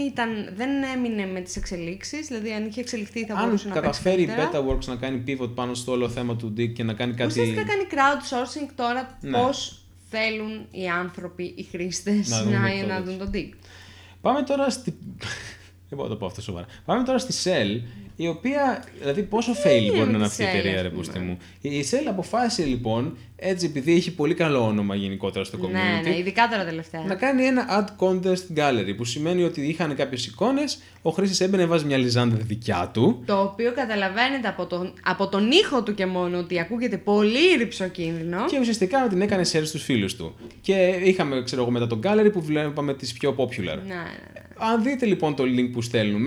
δεν έμεινε με τις εξελίξεις. Δηλαδή αν είχε εξελιχθεί θα μπορούσε να παίξει.
Αν καταφέρει η BetaWorks να κάνει pivot πάνω στο όλο θέμα του Dig και να κάνει κάτι.
Ουσιαστικά κάνει crowdsourcing τώρα, πώς θέλουν οι άνθρωποι, οι χρήστες να δουν το Dig.
Πάμε τώρα στη. Δεν μπορώ να το πω αυτό σοβαρά. Πάμε τώρα στη Shell, η οποία, δηλαδή πόσο fail μπορεί να είναι αυτή η εταιρεία, ρε πούστη μου. Η Shell αποφάσισε λοιπόν, έτσι επειδή έχει πολύ καλό όνομα γενικότερα στο community,
ναι, ειδικά τώρα τελευταία,
να κάνει ένα ad contest gallery, που σημαίνει ότι είχαν κάποιες εικόνες, ο χρήστης έμπαινε, βάζει μια λιζάντα δικιά του.
Το οποίο καταλαβαίνετε από τον ήχο του και μόνο ότι ακούγεται πολύ ρυψοκίνδυνο.
Και ουσιαστικά την έκανε share στους φίλους του. Και είχαμε, ξέρω εγώ, μετά το gallery που βλέπαμε τις πιο popular.
Ναι.
Αν δείτε λοιπόν το link που στέλνουμε,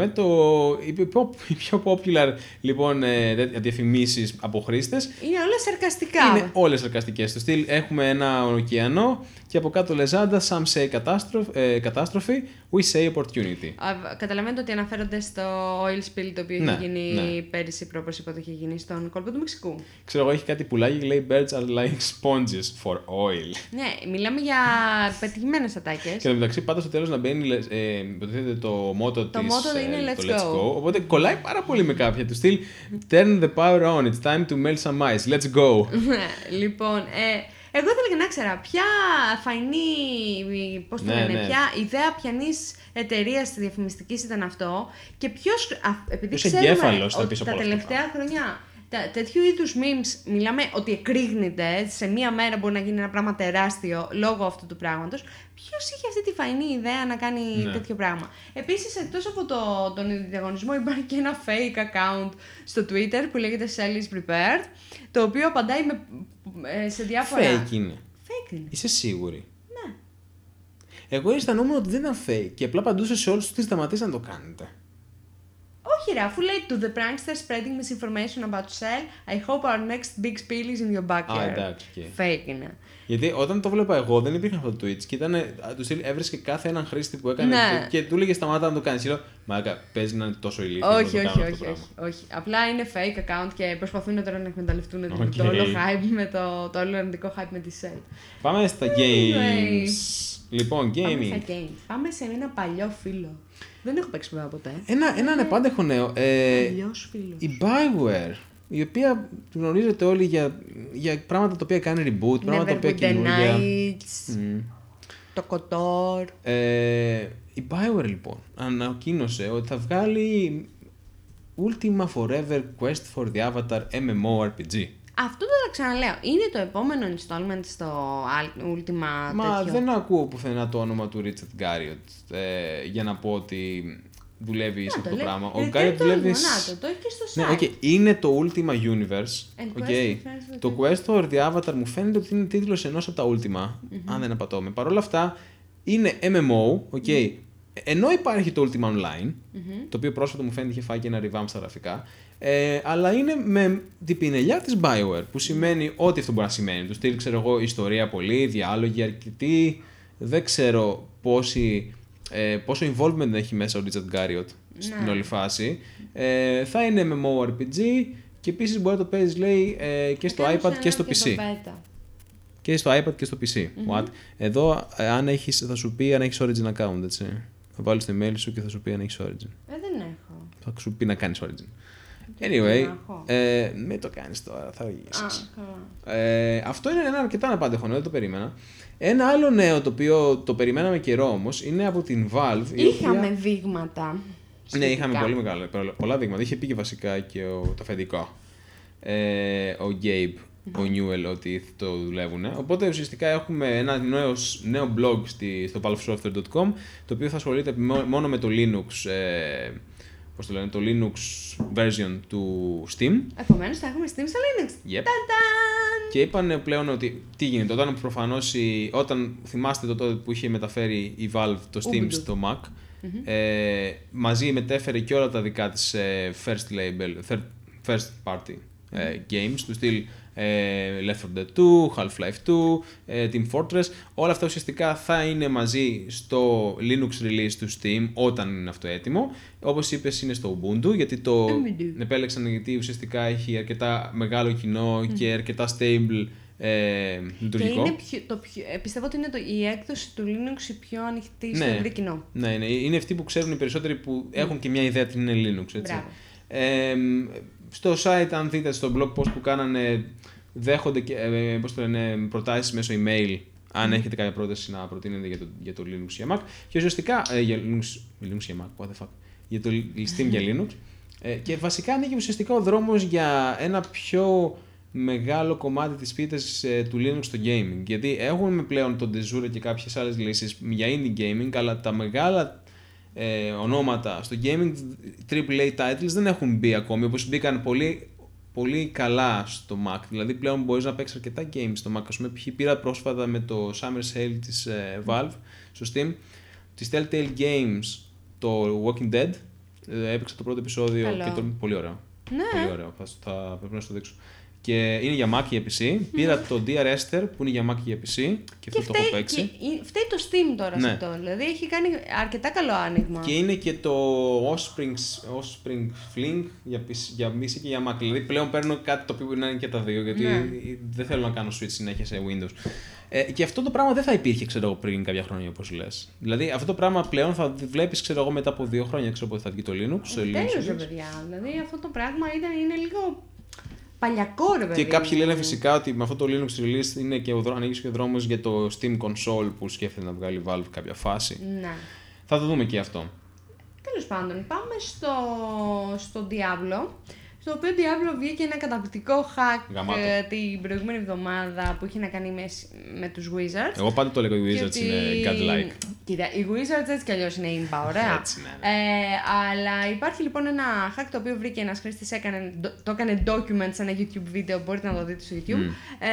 οι πιο popular λοιπόν διαφημίσεις από χρήστες
είναι όλες σαρκαστικά.
Είναι όλες σαρκαστικές. Στο στυλ έχουμε ένα ωκεανό και από κάτω λεζάντα some say catastrophe, we say opportunity.
Καταλαβαίνετε ότι αναφέρονται στο oil spill το οποίο είχε γίνει πέρυσι, πρόπερσι, πότε είχε γίνει στον κόλπο του Μεξικού.
Ξέρω εγώ, έχει κάτι πουλάκι και λέει birds are like sponges for oil.
Ναι, μιλάμε για πετυχημένες ατάκες.
Και μεταξύ πάντα στο τέλος να μπαίνει το μότο της.
Το μότο είναι let's go.
Οπότε κολλάει πάρα πολύ με κάποια του στυλ. Turn the power on, it's time to melt some ice, let's go.
Λοιπόν, εγώ ήθελα να ξέρω ποια φαϊνή, πώς το λένε, ποια ιδέα πιανής εταιρείας διαφημιστικής ήταν αυτό και ποιος, επειδή ξέρουμε ότι τα τελευταία χρόνια τέτοιου είδους memes μιλάμε ότι εκρήγνεται, σε μία μέρα μπορεί να γίνει ένα πράγμα τεράστιο λόγω αυτού του πράγματος. Ποιος είχε αυτή τη φαϊνή ιδέα να κάνει τέτοιο πράγμα. Επίσης, εκτός από τον διαγωνισμό, υπάρχει και ένα fake account στο Twitter που λέγεται Shell is prepared, το οποίο απαντάει σε διάφορα.
Fake είναι.
Fake είναι.
Είσαι σίγουρη?
Ναι.
Εγώ αισθανόμουν ότι δεν ήταν fake και απλά απαντούσε σε όλους ότι σταματήσαν να το κάνετε.
Όχι ρε, αφού λέει to the pranksters spreading misinformation about Shell, I hope our next big spill is in your backyard.
Εντάξει,
Fake είναι.
Γιατί όταν το βλέπα εγώ δεν υπήρχε αυτό το Twitch και του στυλ έβρισκε κάθε έναν χρήστη που έκανε και του έλεγε σταμάτα να το κάνει. Λέω, μάκα, παίζει να είναι τόσο ηλίθιο.
Όχι. Απλά είναι fake account και προσπαθούν τώρα να εκμεταλλευτούν το όλο hype το όλο αρνητικό hype με τη Shell.
Πάμε στα games. Λοιπόν, gaming.
Πάμε σε ένα παλιό φίλο. Δεν έχω παίξει ποτέ.
Ένα ανεπάντεχο νέο.
Παλιός φίλος.
Η Bioware. Η οποία γνωρίζετε όλοι για πράγματα τα οποία κάνει reboot, πράγματα τα οποία καινούργια.
Το KOTOR.
Η Bioware λοιπόν ανακοίνωσε ότι θα βγάλει Ultima Forever Quest for the Avatar MMORPG.
Αυτό το ξαναλέω. Είναι το επόμενο installment στο Ultima
Μα
τέτοιο.
δεν ακούω πουθενά το όνομα του Richard Garriott για να πω ότι δουλεύει σε αυτό το πράγμα. Ο Garriott δουλεύει.
Το έχει και στο site.
Ναι, okay. Είναι το Ultima Universe. Okay. Το Quest for the Avatar μου φαίνεται ότι είναι τίτλος ενός από τα Ultima, αν δεν απατώμε. Παρ' όλα αυτά είναι MMO, okay. Ενώ υπάρχει το Ultima Online, το οποίο πρόσφατα μου φαίνεται είχε φάει και ένα revamp στα γραφικά, αλλά είναι με την πινελιά της Bioware, που σημαίνει ό,τι αυτό μπορεί να σημαίνει. Του στείλει, ξέρω εγώ, ιστορία πολύ, διάλογοι αρκετοί, δεν ξέρω πόσο involvement έχει μέσα ο Richard Garriott στην όλη φάση. Θα είναι MMORPG και επίσης μπορεί να το παίζεις, λέει, και στο iPad και στο PC. Και στο iPad και στο PC. What? Εδώ θα σου πει αν έχεις Origin account, έτσι. Θα βάλεις το email σου και θα σου πει αν έχεις Origin.
Δεν έχω.
Θα σου πει να κάνεις Origin. Anyway, μην το κάνεις τώρα, θα βγεις. Αυτό είναι ένα αρκετά αναπάντεχο νέο, δεν το περίμενα. Ένα άλλο νέο το οποίο το περιμέναμε καιρό όμως είναι από την Valve.
Είχαμε δείγματα.
Ναι, είχαμε πολλά δείγματα. Είχε πει και βασικά και το αφεντικό. Ο Gabe, ο Newell, ότι το δουλεύουν. Οπότε ουσιαστικά έχουμε ένα νέο blog στο valvesoftware.com, το οποίο θα ασχολείται μόνο με το Linux. Πώς το λένε, το Linux version του Steam.
Επομένως θα έχουμε Steam στο Linux.
Yep. Και είπαν πλέον ότι τι γίνεται. Όταν θυμάστε το τότε που είχε μεταφέρει η Valve το Steam στο Mac, μαζί μετέφερε και όλα τα δικά της first party games, του στυλ Left 4 Dead 2, Half-Life 2, Team Fortress. Όλα αυτά ουσιαστικά θα είναι μαζί στο Linux release του Steam όταν είναι αυτό έτοιμο. Όπως είπες, είναι στο Ubuntu, γιατί το επέλεξαν γιατί ουσιαστικά έχει αρκετά μεγάλο κοινό και αρκετά stable λειτουργικό.
Και είναι πιστεύω ότι είναι η έκδοση του Linux η πιο ανοιχτή στο ευρύ κοινό.
Ναι, είναι αυτοί που ξέρουν οι περισσότεροι που έχουν και μια ιδέα τι είναι Linux. Έτσι. Στο site, αν δείτε στο blog post που κάνανε, δέχονται προτάσεις μέσω email, αν έχετε κάποια πρόταση να προτείνετε για το Linux για Mac. Και ουσιαστικά, για Linux για Mac, what the fuck, για το Steam για Linux. Και βασικά ανοίγει ουσιαστικά ο δρόμος για ένα πιο μεγάλο κομμάτι της πίτας του Linux στο gaming. Γιατί έχουμε πλέον τον Desure και κάποιες άλλες λύσεις για indie gaming, αλλά τα μεγάλα ονόματα στο gaming, AAA titles δεν έχουν μπει ακόμη, όπως μπήκαν πολύ, πολύ καλά στο Mac. Δηλαδή πλέον μπορείς να παίξεις αρκετά games στο Mac. Ας πούμε, πήρα πρόσφατα με το Summer Sale της Valve στο Steam, της Telltale Games, το Walking Dead. Έπαιξα το πρώτο επεισόδιο και πολύ ωραίο.
Ναι.
Πολύ ωραίο, θα πρέπει να σου το δείξω. Και είναι για Mac και για PC. Πήρα το Dear Esther που είναι για Mac και για PC και αυτό το έχω παίξει.
Φταίει το Steam τώρα σε αυτό. Δηλαδή έχει κάνει αρκετά καλό άνοιγμα.
Και είναι και το Offspring Fling για PC και για Mac. Δηλαδή πλέον παίρνω κάτι το οποίο μπορεί να είναι και τα δύο, γιατί δεν θέλω να κάνω switch συνέχεια σε Windows. Και αυτό το πράγμα δεν θα υπήρχε, ξέρω εγώ, πριν κάποια χρόνια, όπως λες. Δηλαδή αυτό το πράγμα πλέον θα βλέπεις, ξέρω εγώ, μετά από 2 χρόνια, ξέρω πότε θα βγει το Linux.
Τέλος, παιδιά. Δηλαδή αυτό το πράγμα είναι λίγο παλιακό, ρε παιδί.
Και κάποιοι λένε φυσικά ότι με αυτό το Linux release είναι και ανοίγει και ο δρόμος για το Steam Console που σκέφτεται να βγάλει Valve κάποια φάση.
Ναι.
Θα το δούμε και αυτό.
Τέλος πάντων, πάμε στο Diablo. Στο οποίο Diablo βγήκε ένα καταπληκτικό hack
Γαμάτο.
την προηγούμενη εβδομάδα που είχε να κάνει με τους Wizards.
Εγώ πάντα το λέγω, οι Wizards
ότι...
είναι godlike.
Κοίτα, οι Wizards έτσι κι αλλιώς είναι imba, ωραία.
Έτσι, ναι.
Αλλά υπάρχει λοιπόν ένα hack το οποίο βρήκε ένας χρήστης, το έκανε document σε ένα YouTube βίντεο, μπορείτε να το δείτε στο YouTube,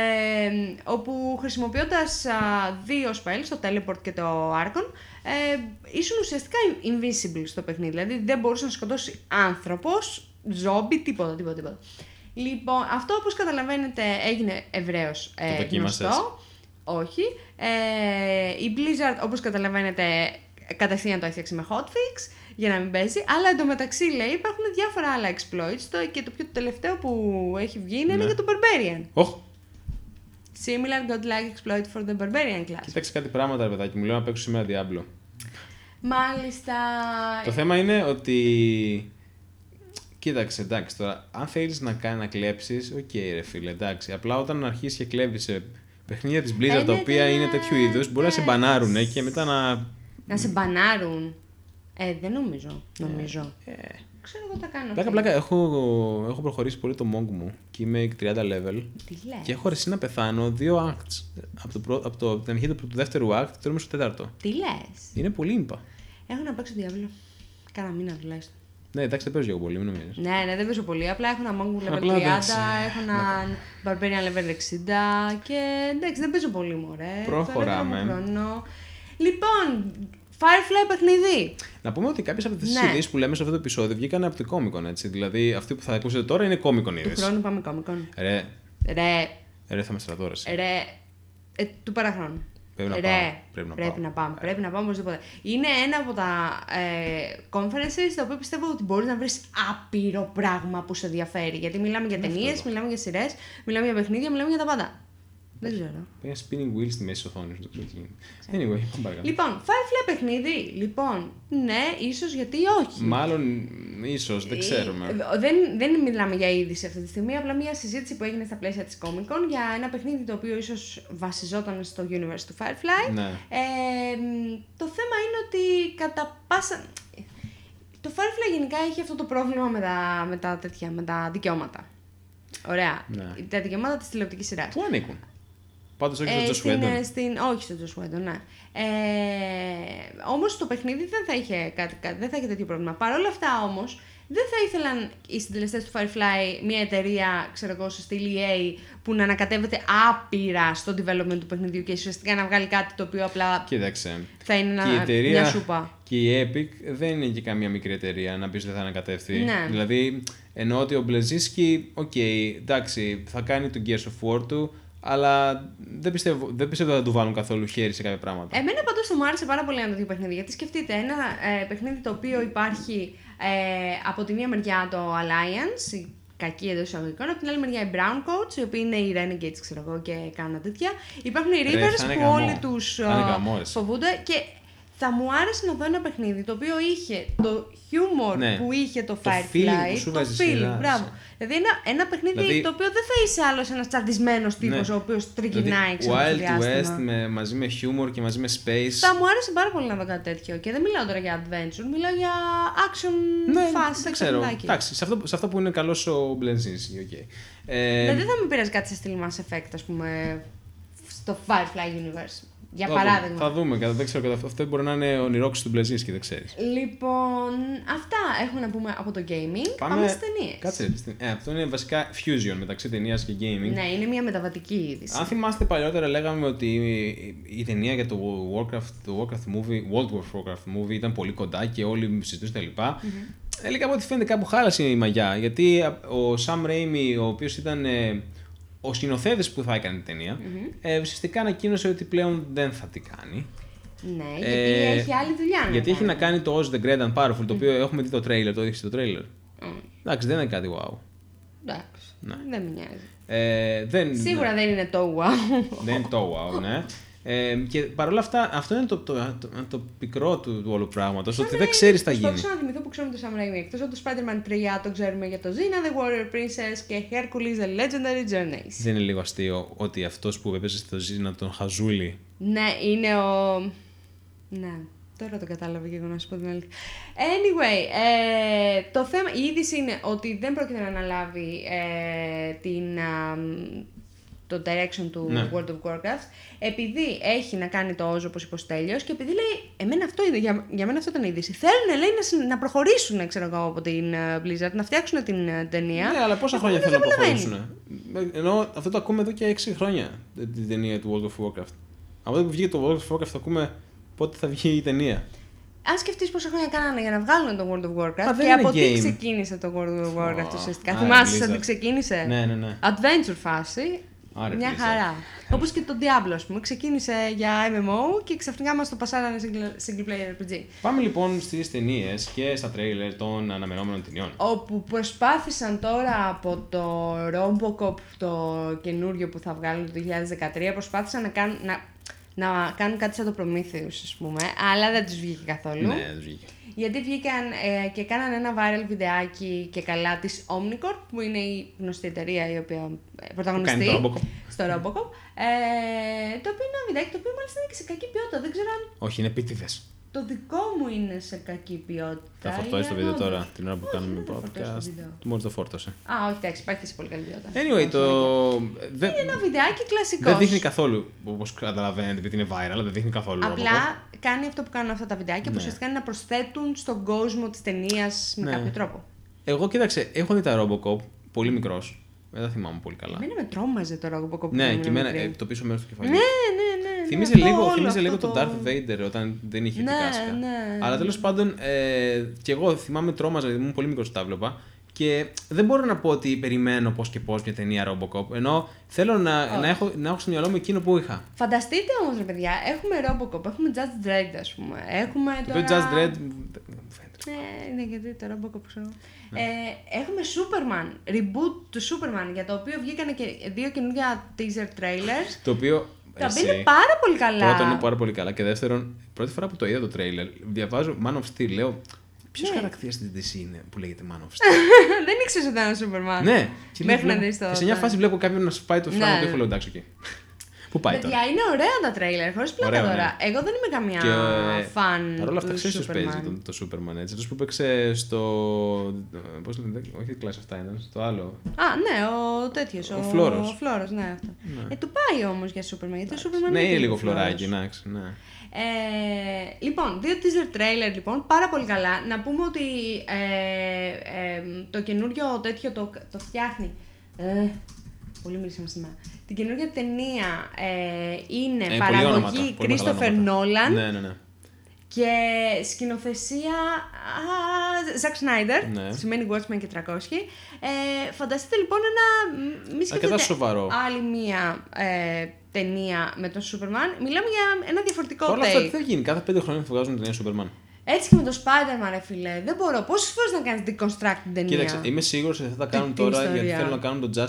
όπου χρησιμοποιώντας δύο spells, το Teleport και το Archon, ήσουν ουσιαστικά invisible στο παιχνίδι, δηλαδή δεν μπορούσε να σκοτώσει άνθρωπος, ζόμπι, τίποτα. Λοιπόν, αυτό όπως καταλαβαίνετε έγινε ευρέως γνωστό. Όχι. Η Blizzard, όπως καταλαβαίνετε, κατευθείαν το έφτιαξε με hotfix για να μην παίζει, αλλά εντωμεταξύ λέει υπάρχουν διάφορα άλλα exploits και το πιο τελευταίο που έχει βγει είναι για το Barbarian. Similar godlike exploit for the Barbarian class.
Κοίταξε κάτι πράγματα, ρε παιδάκι μου, λέω να παίξω σήμερα Diablo.
Μάλιστα.
Το θέμα είναι ότι. Κοίταξε, εντάξει τώρα, αν θέλεις να κλέψεις, οκ, ρε φίλε, εντάξει. Απλά όταν αρχίσεις και κλέβεις σε παιχνίδια της Blizzard τα οποία είναι τέτοιου είδους, μπορεί να σε μπανάρουν και μετά να.
Να σε μπανάρουν. Δεν νομίζω. Ξέρω εγώ τα κάνω.
Πλάκα, έχω προχωρήσει πολύ το Monk μου και είμαι 30 level.
Τι λες?
Και έχω αρέσει να πεθάνω 2 acts. Από την αρχή του δεύτερου act, τώρα είμαι στο τέταρτο.
Τι λες?
Είναι πολύ ήμπα.
Έχω να παίξω Diablo. Κάνα μήνα τουλάχιστον.
Ναι, εντάξει, δεν παίζω εγώ πολύ, μην νομίζεις.
Ναι, δεν παίζω πολύ. Απλά έχω ένα Monk level 30, έχω ένα Barbarian level 60 και εντάξει, δεν παίζω πολύ, μωρέ.
Προχωράμε.
Λοιπόν, Firefly παιχνίδι.
Να πούμε ότι κάποιες από τις ειδήσεις που λέμε σε αυτό το επεισόδιο βγήκαν από το Comic-Con, έτσι. Δηλαδή, αυτή που θα ακούσετε τώρα είναι Comic-Con είδηση.
Του χρόνου πάμε Comic-Con.
Ρε, θα με στρατώρεσαι.
Του παραχρόνου. Πρέπει να πάμε οπωσδήποτε. Είναι ένα από τα conferences τα οποία πιστεύω ότι μπορείς να βρεις άπειρο πράγμα που σε ενδιαφέρει. Γιατί μιλάμε για ταινίες, μιλάμε για σειρές, μιλάμε για παιχνίδια, μιλάμε για τα πάντα. Δεν ξέρω.
Πήγα spinning wheels στη μέση οθόνη. Anyway, πάμε παρακάτω.
Λοιπόν, Firefly παιχνίδι. Λοιπόν, ναι, ίσως γιατί όχι.
Μάλλον, ίσως, δεν ξέρουμε.
Δεν μιλάμε για είδηση αυτή τη στιγμή, απλά μια συζήτηση που έγινε στα πλαίσια της Comic-Con για ένα παιχνίδι το οποίο ίσως βασιζόταν στο universe του Firefly.
Ναι.
Το θέμα είναι ότι κατά πάσα. Το Firefly γενικά έχει αυτό το πρόβλημα με τα δικαιώματα. Ωραία.
Ναι.
Τα δικαιώματα της τηλεοπτικής σειράς.
Πού ανήκουν? Πάντως όχι στο Joss Whedon.
Όχι στο Joss Whedon, ναι. Όμως το παιχνίδι δεν θα είχε τέτοιο πρόβλημα. Παρ' όλα αυτά όμως, δεν θα ήθελαν οι συντελεστές του Firefly μια εταιρεία, ξέρω εγώ, στο στυλ EA, που να ανακατεύεται άπειρα στο development του παιχνιδιού και ουσιαστικά να βγάλει κάτι το οποίο απλά θα είναι μια σούπα.
Και η Epic δεν είναι και καμία μικρή εταιρεία να πεις ότι δεν θα ανακατεύθει.
Ναι.
Δηλαδή, εννοώ ότι ο Μπλεζίσκι, εντάξει, θα κάνει το Gears of War του, αλλά δεν πιστεύω ότι θα του βάλουν καθόλου χέρι σε κάποια πράγματα.
Εμένα πάντως το μου άρεσε πάρα πολύ ένα τέτοιο παιχνίδι. Γιατί σκεφτείτε, ένα παιχνίδι το οποίο υπάρχει από τη μία μεριά το Alliance, η κακή εντός εισαγωγικών, από την άλλη μεριά οι Brown Coats, οι οποίοι είναι οι Renegades, ξέρω εγώ, και κάνουν τέτοια. Υπάρχουν οι Reavers που όλοι τους φοβούνται. Και θα μου άρεσε να δω ένα παιχνίδι το οποίο είχε το humor που είχε το Firefly, το feeling, μπράβο. Δηλαδή ένα παιχνίδι το οποίο δεν θα είσαι άλλος ένας τσαντισμένος τύπος ο οποίος τριγυρνάει, ξέρω, στο διάστημα.
Wild West μαζί με humor και μαζί με space.
Θα μου άρεσε πάρα πολύ να δω κάτι τέτοιο. Και δεν μιλάω τώρα για adventure, μιλάω για action φάση.
Δεν ξέρω. Εντάξει, σε αυτό που είναι καλός ο Μπλενζίνσκι,
Δηλαδή δεν θα με πειράζει κάτι σε στυλ Mass Effect, ας πούμε, στο Firefly Universe. Για παράδειγμα.
Θα δούμε, δεν ξέρω κατά αυτό μπορεί να είναι ονειρόξυ του Μπλεζίνσκι, δεν ξέρεις.
Λοιπόν, αυτά έχουμε να πούμε από το gaming. Πάμε στις ταινίες.
Κάτσε, αυτό είναι βασικά fusion μεταξύ ταινίας και gaming.
Ναι, είναι μια μεταβατική είδηση.
Αν θυμάστε παλιότερα λέγαμε ότι η ταινία για το World of Warcraft movie ήταν πολύ κοντά και όλοι συζητούσαν τα λοιπά. Έλεγα από ό,τι φαίνεται κάπου χάλασε η μαγιά, γιατί ο Sam Raimi, ο οποίος ήταν ο σκηνοθέτης που θα έκανε την ταινία, ουσιαστικά ανακοίνωσε ότι πλέον δεν θα την κάνει.
Ναι, γιατί έχει άλλη δουλειά.
Γιατί έχει να κάνει το Oz the Great and Powerful, το οποίο έχουμε δει το trailer, το έχεις το trailer. Εντάξει, δεν είναι κάτι wow.
Εντάξει, δεν με νοιάζει. Σίγουρα δεν είναι το wow.
Δεν είναι το wow, ναι. Και παρόλα αυτά, αυτό είναι το πικρό του όλου πράγματος, ότι δεν ξέρεις τι θα γίνει.
Προσπαθούσα να θυμηθώ που ξέρουμε το Sam Raimi. Εκτός από το Spider-Man 3, το ξέρουμε για το Xena, The Warrior Princess και Hercules The Legendary Journeys.
Δεν είναι λίγο αστείο ότι αυτός που έπαιζε στο Xena τον Χαζούλη.
Ναι, είναι ο. Ναι. Τώρα το κατάλαβα και εγώ να σου πω την αλήθεια. Anyway, το θέμα, η είδηση είναι ότι δεν πρόκειται να αναλάβει το direction του World of Warcraft, επειδή έχει να κάνει το Όζο, όπως είπε ο Στέλιος, και επειδή λέει, για μένα αυτό ήταν η είδηση. Θέλουν, λέει, να προχωρήσουν, ξέρω εγώ, από την Blizzard, να φτιάξουν την ταινία.
Ναι, αλλά πόσα χρόνια θέλουν να προχωρήσουν. Ενώ αυτό το ακούμε εδώ και 6 χρόνια, την ταινία του World of Warcraft. Από τότε που βγήκε το World of Warcraft, ακούμε πότε θα βγει η ταινία.
Αν σκεφτείς πόσα χρόνια κάνανε για να βγάλουν το World of Warcraft και από τι ξεκίνησε το World of Warcraft ουσιαστικά. Θυμάσαι ότι ξεκίνησε.
Ναι.
Adventure φάση.
Άρα,
μια χαρά. Όπως και το Diablo, ας πούμε. Ξεκίνησε για MMO και ξαφνικά μας το πασάρανε single player RPG.
Πάμε λοιπόν στις ταινίες και στα τρέιλερ των αναμενόμενων ταινιών.
Όπου προσπάθησαν τώρα από το Robocop, το καινούριο που θα βγάλουν το 2013, προσπάθησαν να κάνουν κάτι σαν το Prometheus, ας πούμε, αλλά δεν τους βγήκε καθόλου.
Ναι, δεν τους βγήκε.
Γιατί βγήκαν και κάνανε ένα viral βιντεάκι και καλά της Omnicorp, που είναι η γνωστή εταιρεία η οποία πρωταγωνιστεί στο Robocop. Το οποίο είναι ένα βιντεάκι το οποίο μάλιστα είναι και σε κακή ποιότητα. Δεν ξέρω αν.
Όχι, είναι επίτηδες.
Το δικό μου είναι σε κακή ποιότητα.
Θα φορτώσει το βίντεο τώρα, την ώρα που κάνουμε podcast. Μόλις το φόρτωσε.
Α, όχι, εντάξει, υπάρχει σε πολύ καλή ποιότητα.
Anyway,
είναι ένα βιντεάκι κλασικό.
Δεν δείχνει καθόλου, όπως καταλαβαίνετε, επειδή είναι viral, αλλά δεν δείχνει καθόλου.
Απλά κάνει αυτό που κάνουν αυτά τα βιντεάκια, που ουσιαστικά είναι να προσθέτουν στον κόσμο της ταινίας με κάποιο τρόπο.
Εγώ κοίταξε, έχω δει τα Robocop, πολύ μικρός. Δεν τα θυμάμαι πολύ καλά.
Εμένα με τρόμαζε το Robocop.
Ναι, και εμένα το πίσω μέρος του κεφαλιού.
Ναι.
Θύμιζε λίγο τον Darth Vader όταν δεν είχε την κάσκα.
Ναι.
Αλλά τέλος πάντων, και εγώ θυμάμαι τρόμαζα, γιατί ήμουν πολύ μικρός που τα έβλεπα. Και δεν μπορώ να πω ότι περιμένω πώς και πώς μια ταινία Robocop. Ενώ θέλω να έχω στο μυαλό μου εκείνο που είχα.
Φανταστείτε όμως, ρε παιδιά, έχουμε Robocop, έχουμε Judge Dredd, ας πούμε. Έχουμε
το
τώρα.
Judge Dredd.
Ναι, γιατί το Robocop ξέρω. Έχουμε Superman, reboot του Superman, για το οποίο βγήκανε και 2 καινούργια teaser trailers.
Το οποίο.
Τα οποία είναι πάρα πολύ καλά.
Πρώτον, είναι πάρα πολύ καλά. Και δεύτερον, πρώτη φορά που το είδα το trailer, διαβάζω Man of Steel, λέω. Ποιος χαρακτήρας στην DC είναι που λέγεται Man of Steel.
Δεν ήξερες ότι ήταν Superman.
Ναι,
μέχρι να δεις το.
Και σε μια φάση βλέπω κάποιον να σπάει το φράγμα του, έχω λέω εντάξει εκεί. Πού πάει τώρα.
Παιδιά, είναι ωραία τα τρέιλερ, χωρίς πλάκα τώρα. Εγώ δεν είμαι καμία φαν.
Παρ' όλα αυτά, ξέρεις ποιος παίζει το Superman, έτσι. Αυτός που παίξε στο. Πώς λέτε, όχι Clash of Titans, το άλλο.
Α, ναι, ο τέτοιος.
Ο Φλόρος.
Ο Φλόρος, ναι, αυτό. Του πάει όμως για Superman, γιατί ο Superman
ναι, είναι λίγο φλωράκι, εντάξει, ναι.
Λοιπόν, 2 teaser trailer λοιπόν, πάρα πολύ καλά. Να πούμε ότι το καινούριο τέτοιο το φτιάχνει. Πολύ μιλήσαμε σήμερα. Την καινούργια ταινία είναι παραγωγή Christopher Nolan.
Ναι.
Και σκηνοθεσία Zack Snyder.
Ναι.
Σημαίνει Watchmen και 300. Φανταστείτε λοιπόν μη σκεφτείτε άλλη μία ταινία με τον Superman. Μιλάμε για ένα διαφορετικό take.
Όλα αυτά τι θα γίνει, κάθε 5 χρόνια θα βγάζουν ταινία Superman.
Έτσι και με το Spider-Man, ρε φίλε. Δεν μπορώ. Πόσες φορές να κάνεις deconstruct την ταινία.
Κοίταξε, είμαι σίγουρος ότι θα τα κάνουν τώρα γιατί θέλουν να κάνουν το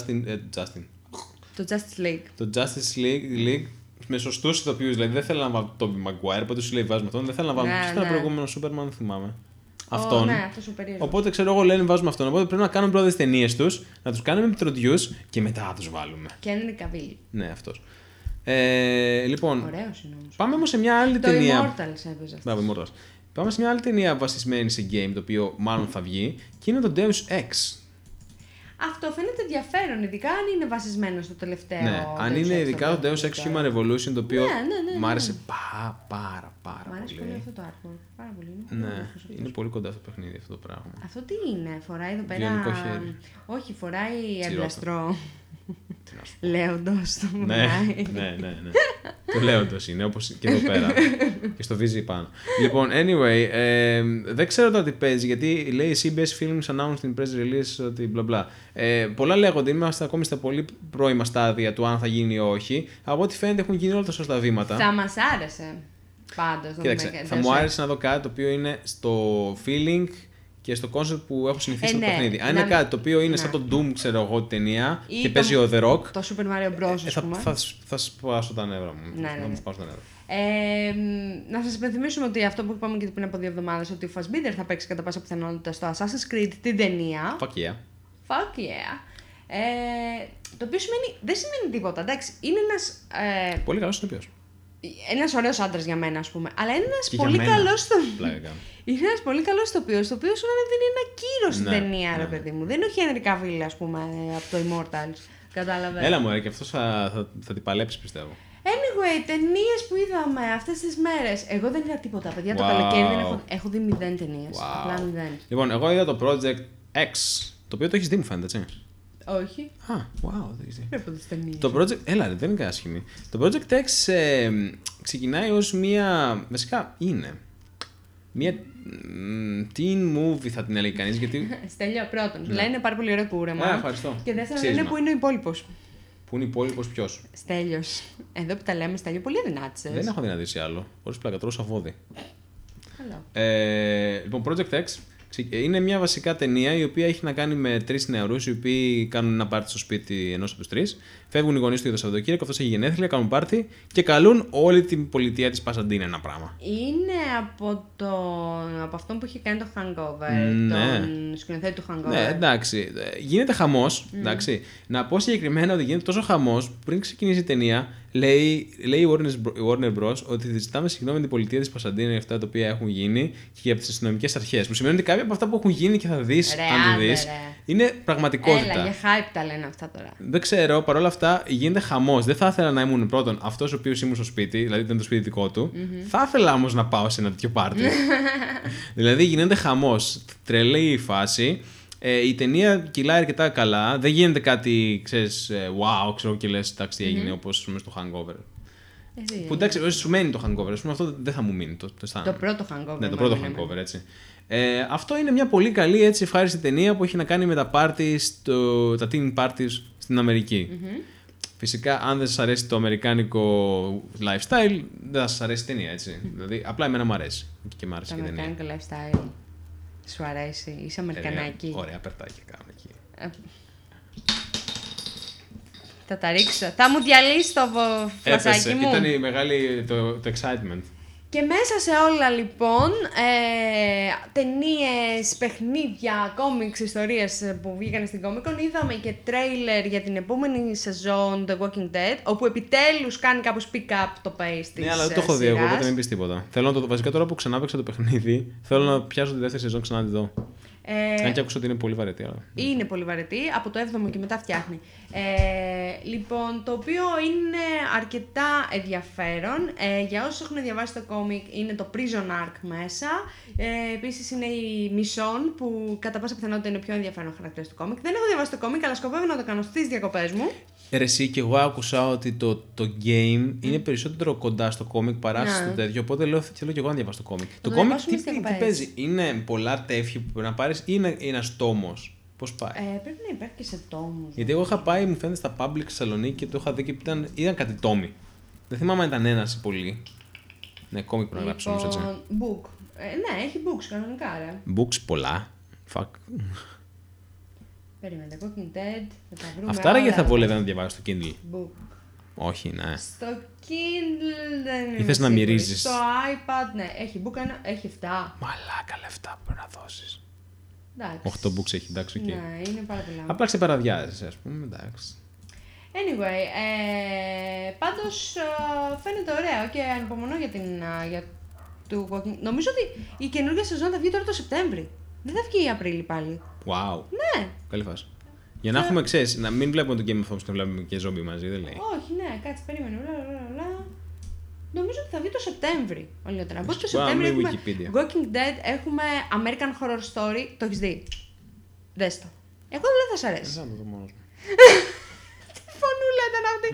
Το Justice League.
Το Justice League με σωστούς ηθοποιούς. Δηλαδή δεν θέλω να βάλω τον Tobey Maguire, οπότε σου λέει βάζουμε αυτόν. Δεν θέλω να βάλω. Ποιος ήταν ο προηγούμενο Superman, δεν θυμάμαι. Αυτόν.
Ναι, αυτό σου περίεργο.
Οπότε ξέρω εγώ λένε βάζουμε αυτόν. Οπότε πρέπει να κάνουμε πρώτα τις ταινίες τους, να τους κάνουμε introduce και μετά να τους βάλουμε.
Και αν είναι Καβίλ.
Ναι, αυτός. Λοιπόν.
Ωραίος είναι όμως.
Πάμε όμως σε μια άλλη ταινία.
Το Immortals έπαιζε.
Immortals. Πάμε σε μια άλλη ταινία βασισμένη σε game, το οποίο μάλλον θα βγει, και είναι το Deus Ex.
Αυτό φαίνεται ενδιαφέρον, ειδικά αν είναι βασισμένο στο τελευταίο.
Ναι, αν είναι ειδικά το Deus Ex Human Revolution, το οποίο μου άρεσε πάρα πολύ.
Μου άρεσε πολύ αυτό το artwork. Πάρα πολύ.
Ναι, είναι πολύ κοντά στο παιχνίδι αυτό το πράγμα.
Αυτό τι είναι, φοράει εδώ πέρα.
Βιονικό χέρι.
Όχι, φοράει εμπλαστρό. Λέοντος το
ναι. Το Λέοντος είναι, όπως και εδώ πέρα. Και στο βίζει πάνω. Λοιπόν, anyway, δεν ξέρω τώρα τι παίζει, γιατί λέει CBS Films announced in press release ότι μπλα μπλα. Πολλά λέγονται, είμαστε ακόμη στα πολύ πρώιμα στάδια του αν θα γίνει ή όχι. Από ό,τι φαίνεται έχουν γίνει όλα τα σωστά βήματα.
Θα μας άρεσε πάντως.
Κοίταξε, θα μου άρεσε να δω κάτι το οποίο είναι στο feeling και στο concept που έχω συνηθίσει στο παιχνίδι. Αν είναι κάτι το οποίο είναι σαν το Doom, ξέρω εγώ, την ταινία και παίζει ο The Rock.
Το Super Mario Bros.
Θα σπάσω τα νεύρα μου.
Ναι.
Σπάσω τα νεύρα.
Να σας υπενθυμίσουμε ότι αυτό που είπαμε και πριν από 2 εβδομάδες, ότι ο Fassbinder θα παίξει κατά πάσα πιθανότητα στο Assassin's Creed την ταινία.
Fuck yeah.
Το οποίο δεν σημαίνει τίποτα, εντάξει. Είναι ένας.
Πολύ καλός ηθοποιός.
Ένας ωραίος άντρας για μένα, ας πούμε. Αλλά είναι ένας πολύ καλός είναι ένας πολύ καλός ηθοποιός, το οποίο σου να δίνει ένα κύρος στην ταινία, ρε παιδί μου. Δεν είναι ο Χένρι Καβίλ, ας πούμε, από το Immortals. Κατάλαβε.
Έλα μου, και αυτός θα την παλέψει, πιστεύω.
Anyway, ταινίες που είδαμε αυτές τις μέρες. Εγώ δεν είδα τίποτα, παιδιά. Το καλοκαίρι δεν έχω δει 0 ταινίες. Απλά 0.
Λοιπόν, εγώ είδα το Project X. Το οποίο το έχεις δει, μου φαίνεται, έτσι.
Όχι.
Το έχεις δει.
Βλέπω τις ταινίες.
Το Project. Έλα, δεν είναι άσχημη. Το Project X ξεκινάει ως μία. Βασικά είναι. Μία teen movie θα την έλεγε κανείς. Γιατί...
Στέλιο, πρώτον. Λένε είναι πάρα πολύ ωραίο κούρεμα.
Ευχαριστώ.
Και δεύτερον, είναι που είναι ο υπόλοιπος.
Πού είναι ο υπόλοιπος ποιος?
Στέλιος. Εδώ που τα λέμε, Στέλιο, πολύ αδυνάτησες.
Δεν έχω δυνατήσει άλλο. Χωρίς πλάκα, τρώω σαβόδι. Λοιπόν, Project X είναι μια βασικά ταινία η οποία έχει να κάνει με 3 νεαρούς οι οποίοι κάνουν ένα πάρτι στο σπίτι ενός από τους 3. Φεύγουν οι γονείς του για το Σαββατοκύριακο, αυτός έχει γενέθλια, κάνουν πάρτι και καλούν όλη την πολιτεία της Πασαντίνα ένα πράγμα.
Είναι από αυτόν που είχε κάνει το Hangover, τον σκηνοθέτη του Hangover.
Ναι, εντάξει. Γίνεται χαμός. Εντάξει. Να πω συγκεκριμένα ότι γίνεται τόσο χαμός που πριν ξεκινήσει η ταινία, λέει η Warner Bros. Ότι ζητάμε συγγνώμη την πολιτεία της Πασαντίνα για αυτά τα οποία έχουν γίνει και για τις αστυνομικές αρχές. Που σημαίνει ότι κάποια από αυτά που έχουν γίνει και θα δεις, αν το δεις, είναι πραγματικότητα.
Έλα, για hype τα λένε αυτά τώρα.
Δεν ξέρω, παρόλα αυτά γίνεται χαμός. Δεν θα ήθελα να ήμουν πρώτον αυτός ο οποίος ήμουν στο σπίτι, δηλαδή ήταν το σπίτι δικό του. Θα ήθελα όμως να πάω σε ένα τέτοιο πάρτι. Δηλαδή γίνεται χαμός. Τρελή η φάση. Η ταινία κυλάει αρκετά καλά. Δεν γίνεται κάτι, ξέρεις, wow, ξέρω και λες, εντάξει, τι έγινε, όπως στο Hangover. Που εντάξει, σου μένει το Hangover, ας πούμε, αυτό δεν θα μου μείνει. Το
πρώτο Hangover.
Ναι, το πρώτο Hangover, έτσι. Αυτό είναι μια πολύ καλή, έτσι, ευχάριστη ταινία που έχει να κάνει με τα parties, τα teen parties στην Αμερική. Φυσικά, αν δεν σας αρέσει το αμερικάνικο lifestyle, δεν θα σας αρέσει η ταινία, έτσι. Δηλαδή, απλά εμένα μου αρέσει. Και μου άρεσε
το
και η ταινία.
Το αμερικάνικο lifestyle σου αρέσει, είσαι αμερικανάκι.
Ωραία, περτάκια κάνω εκεί.
Θα τα ρίξω. Θα μου διαλύσει το φλασάκι μου.
Ήταν η μεγάλη, το excitement.
Και μέσα σε όλα λοιπόν, ταινίες, παιχνίδια, κόμιξ, ιστορίες που βγήκαν στην Comic Con, είδαμε και τρέιλερ για την επόμενη σεζόν The Walking Dead, όπου επιτέλους κάνει κάπως pick-up το pace της.
Ναι, αλλά δεν το έχω δει εγώ, οπότε μην πεις τίποτα. Θέλω να το βασικά τώρα που ξανά παίξα το παιχνίδι, θέλω να πιάσω τη δεύτερη σεζόν ξανά να τη δω. Αν και άκουσα ότι είναι πολύ βαρετή. Αλλά... Είναι
πολύ βαρετή, από το 7ο και μετά φτιάχνει. Λοιπόν, το οποίο είναι αρκετά ενδιαφέρον. Για όσους έχουν διαβάσει το κόμικ, είναι το Prison Arc μέσα. Επίσης είναι η Mission, που κατά πάσα πιθανότητα είναι ο πιο ενδιαφέρον χαρακτήρας του κόμικ. Δεν έχω διαβάσει το κόμικ, αλλά σκοπεύω να το κάνω στις διακοπές μου.
Εσύ και εγώ άκουσα ότι το game είναι περισσότερο κοντά στο κόμικ παρά στο τέτοιο. Οπότε θέλω και εγώ να διαβάσω το κόμικ. Το κόμικ τι παίζει, είναι πολλά τεύχη που πρέπει να πάρεις ή είναι ένας τόμος? Πώς πάει?
Πρέπει να υπάρχει και σε τόμους.
Γιατί εγώ είχα πάει, μου φαίνεται, στα Public Θεσσαλονίκη και το είχα δει και ήταν κάτι τόμοι. Δεν θυμάμαι αν ήταν ένας ή πολλοί. Ναι, κόμικ που να γράψω όμως έτσι.
Book. Ναι, έχει books κανονικά, ρε.
Books πολλά. Fuck.
Περίμενε, Walking Dead, θα τα βρούμε.
Αυτά άραγε θα βολεύει να διαβάσει στο Kindle.
Book.
Όχι, ναι.
Στο Kindle δεν είναι.
Ή θες να μυρίζεις?
Στο iPad, ναι, έχει book, έχει 7.
Μαλάκα λεφτά που να δώσεις.
Εντάξει.
8 books έχει, εντάξει, okay.
Ναι, είναι πάρα πολλά.
Απλά ξεπαραδιάζεσαι, ας πούμε, εντάξει.
Anyway, πάντως φαίνεται ωραίο και ανυπομονώ για το Walking. Νομίζω ότι η καινούργια σεζόν θα βγει τώρα το Σεπτέμβρη. Δεν θα βγει Απρίλη πάλι.
Wow.
Ναι.
Καλή φάση. Για να έχουμε, ξέρεις, να μην βλέπουμε το Game of Thrones και να βλέπουμε και ζόμπι μαζί, δεν λέει.
Όχι, ναι, κάτσε, περίμενε. Νομίζω ότι θα βγει το Σεπτέμβρη. Ολιότερα. Από το Σεπτέμβρη έχουμε Walking Dead, έχουμε American Horror Story. Το έχεις δει? Δες το. Εγώ δεν θα σ' αρέσει.
Δεν θα το μόνος μου.
Τι φωνούλα ήταν αυτή.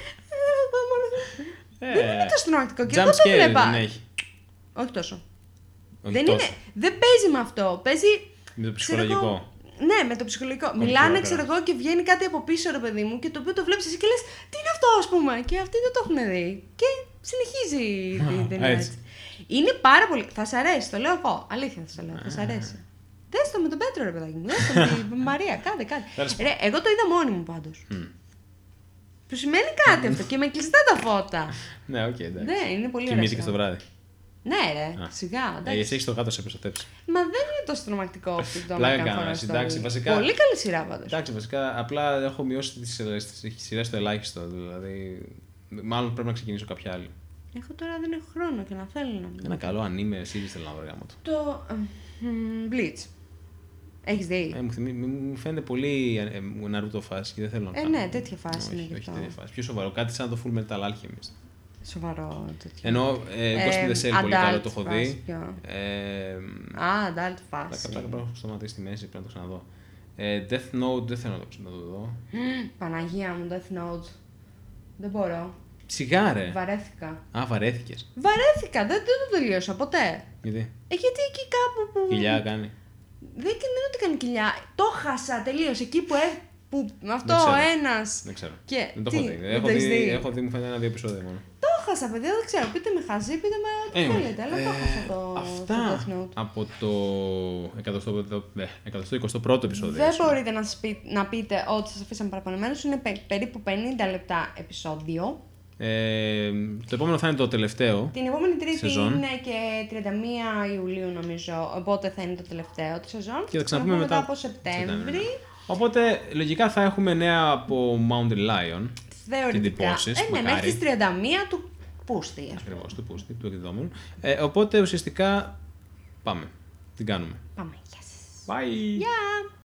Δεν είναι τόσο τρομακτικό και εγώ το βλέπα.
Δεν έχει.
Όχι τόσο. Δεν παίζει με αυτό. Παίζει.
Με το ψυχολογικό.
Ναι, με το ψυχολογικό. Μιλάνε, ξέρω εγώ, και βγαίνει κάτι από πίσω, ρε παιδί μου, και το οποίο το βλέπεις εσύ και λες τι είναι αυτό, ας πούμε. Και αυτοί δεν το έχουν δει. Και συνεχίζει την ταινία. Είναι πάρα πολύ. Θα σ' αρέσει, το λέω εγώ. Αλήθεια θα σ' λέω. Θα σ' αρέσει. Δες το με τον Πέτρο, ρε παιδάκι μου. Δες το με την Μαρία. Κάτι. Ρε, εγώ το είδα μόνη μου πάντως. Που σημαίνει κάτι αυτό και με κλειστά τα φώτα.
Ναι, οκ, εντάξει.
Ναι, είναι πολύ ωραίο.
Κοιμήθηκε το βράδυ.
Ναι, ρε, σιγά.
Εσύ έχεις το γάτο σε προστατεύσει.
Μα δεν είναι τόσο τρομακτικό αυτό το American Horror Story. Πολύ καλή σειρά πάντως.
Εντάξει, βασικά απλά έχω μειώσει τις σειρές στο ελάχιστο. Δηλαδή, μάλλον πρέπει να ξεκινήσω κάποια άλλη.
Έχω τώρα, δεν έχω χρόνο και να θέλω να δω.
Ένα καλό anime series θέλω να βρω γάμο του.
Το Bleach. Έχεις δει?
Μου φαίνεται πολύ Naruto φάση και δεν θέλω να κάνω.
Ναι, τέτοια φάση είναι
Όχι,
γι'
όχι
αυτό.
τέτοια φάση. Πιο σοβαρό. Κάτι σαν το Full Metal Alchemist.
Σοβαρό τέτοιο.
Ενώ Ghost in the Shell πολύ καλό το έχω δει.
Adult φάση.
Κάποια πράγματα έχω σταματήσει στη μέση, πρέπει να το ξαναδώ. Death Note δεν θέλω να το δω.
Παναγία μου, Death Note. Δεν μπορώ.
Σιγάρε.
Βαρέθηκα.
Βαρέθηκες.
Βαρέθηκα, δεν το τελείωσα ποτέ.
Γιατί?
Γιατί εκεί κάπου που.
Κοιλιά κάνει.
Δεν είναι ότι κάνει κοιλιά. Το χάσα τελείως. Εκεί που αυτό
ξέρω.
ο ένας.
Δεν ξέρω.
Και...
Δεν το
τι,
έχω δει.
δεν το έχεις δει?
Έχω δει, μου φαίνεται 1-2 επεισόδια μόνο.
Το χάσα, παιδιά, δεν ξέρω. Πείτε με χαζί, πείτε με ό,τι θέλετε. Αλλά το χάσα το
Αυτά
Death Note.
από το 121ο επεισόδιο.
Δεν μπορείτε να πείτε ότι σας αφήσαμε παραπονεμένους. Είναι περίπου 50 λεπτά επεισόδιο.
Το επόμενο θα είναι το τελευταίο.
Την επόμενη Τρίτη
σεζόν.
είναι και 31 Ιουλίου νομίζω, οπότε θα είναι το τελευταίο τη σεζόν.
Και θα ξαναπούμε μετά
από Σεπτέμβρη.
Οπότε λογικά θα έχουμε νέα από Mountain Lion.
Θεωρητικά.
Και εντυπώσεις,
Ναι,
μακάρι.
μέχρι τις 31 του Πούστη.
Ακριβώς, του Πούστη, του εκδιδόμενου. Οπότε ουσιαστικά πάμε. Την κάνουμε.
Πάμε, γεια σας.
Bye!
Γεια!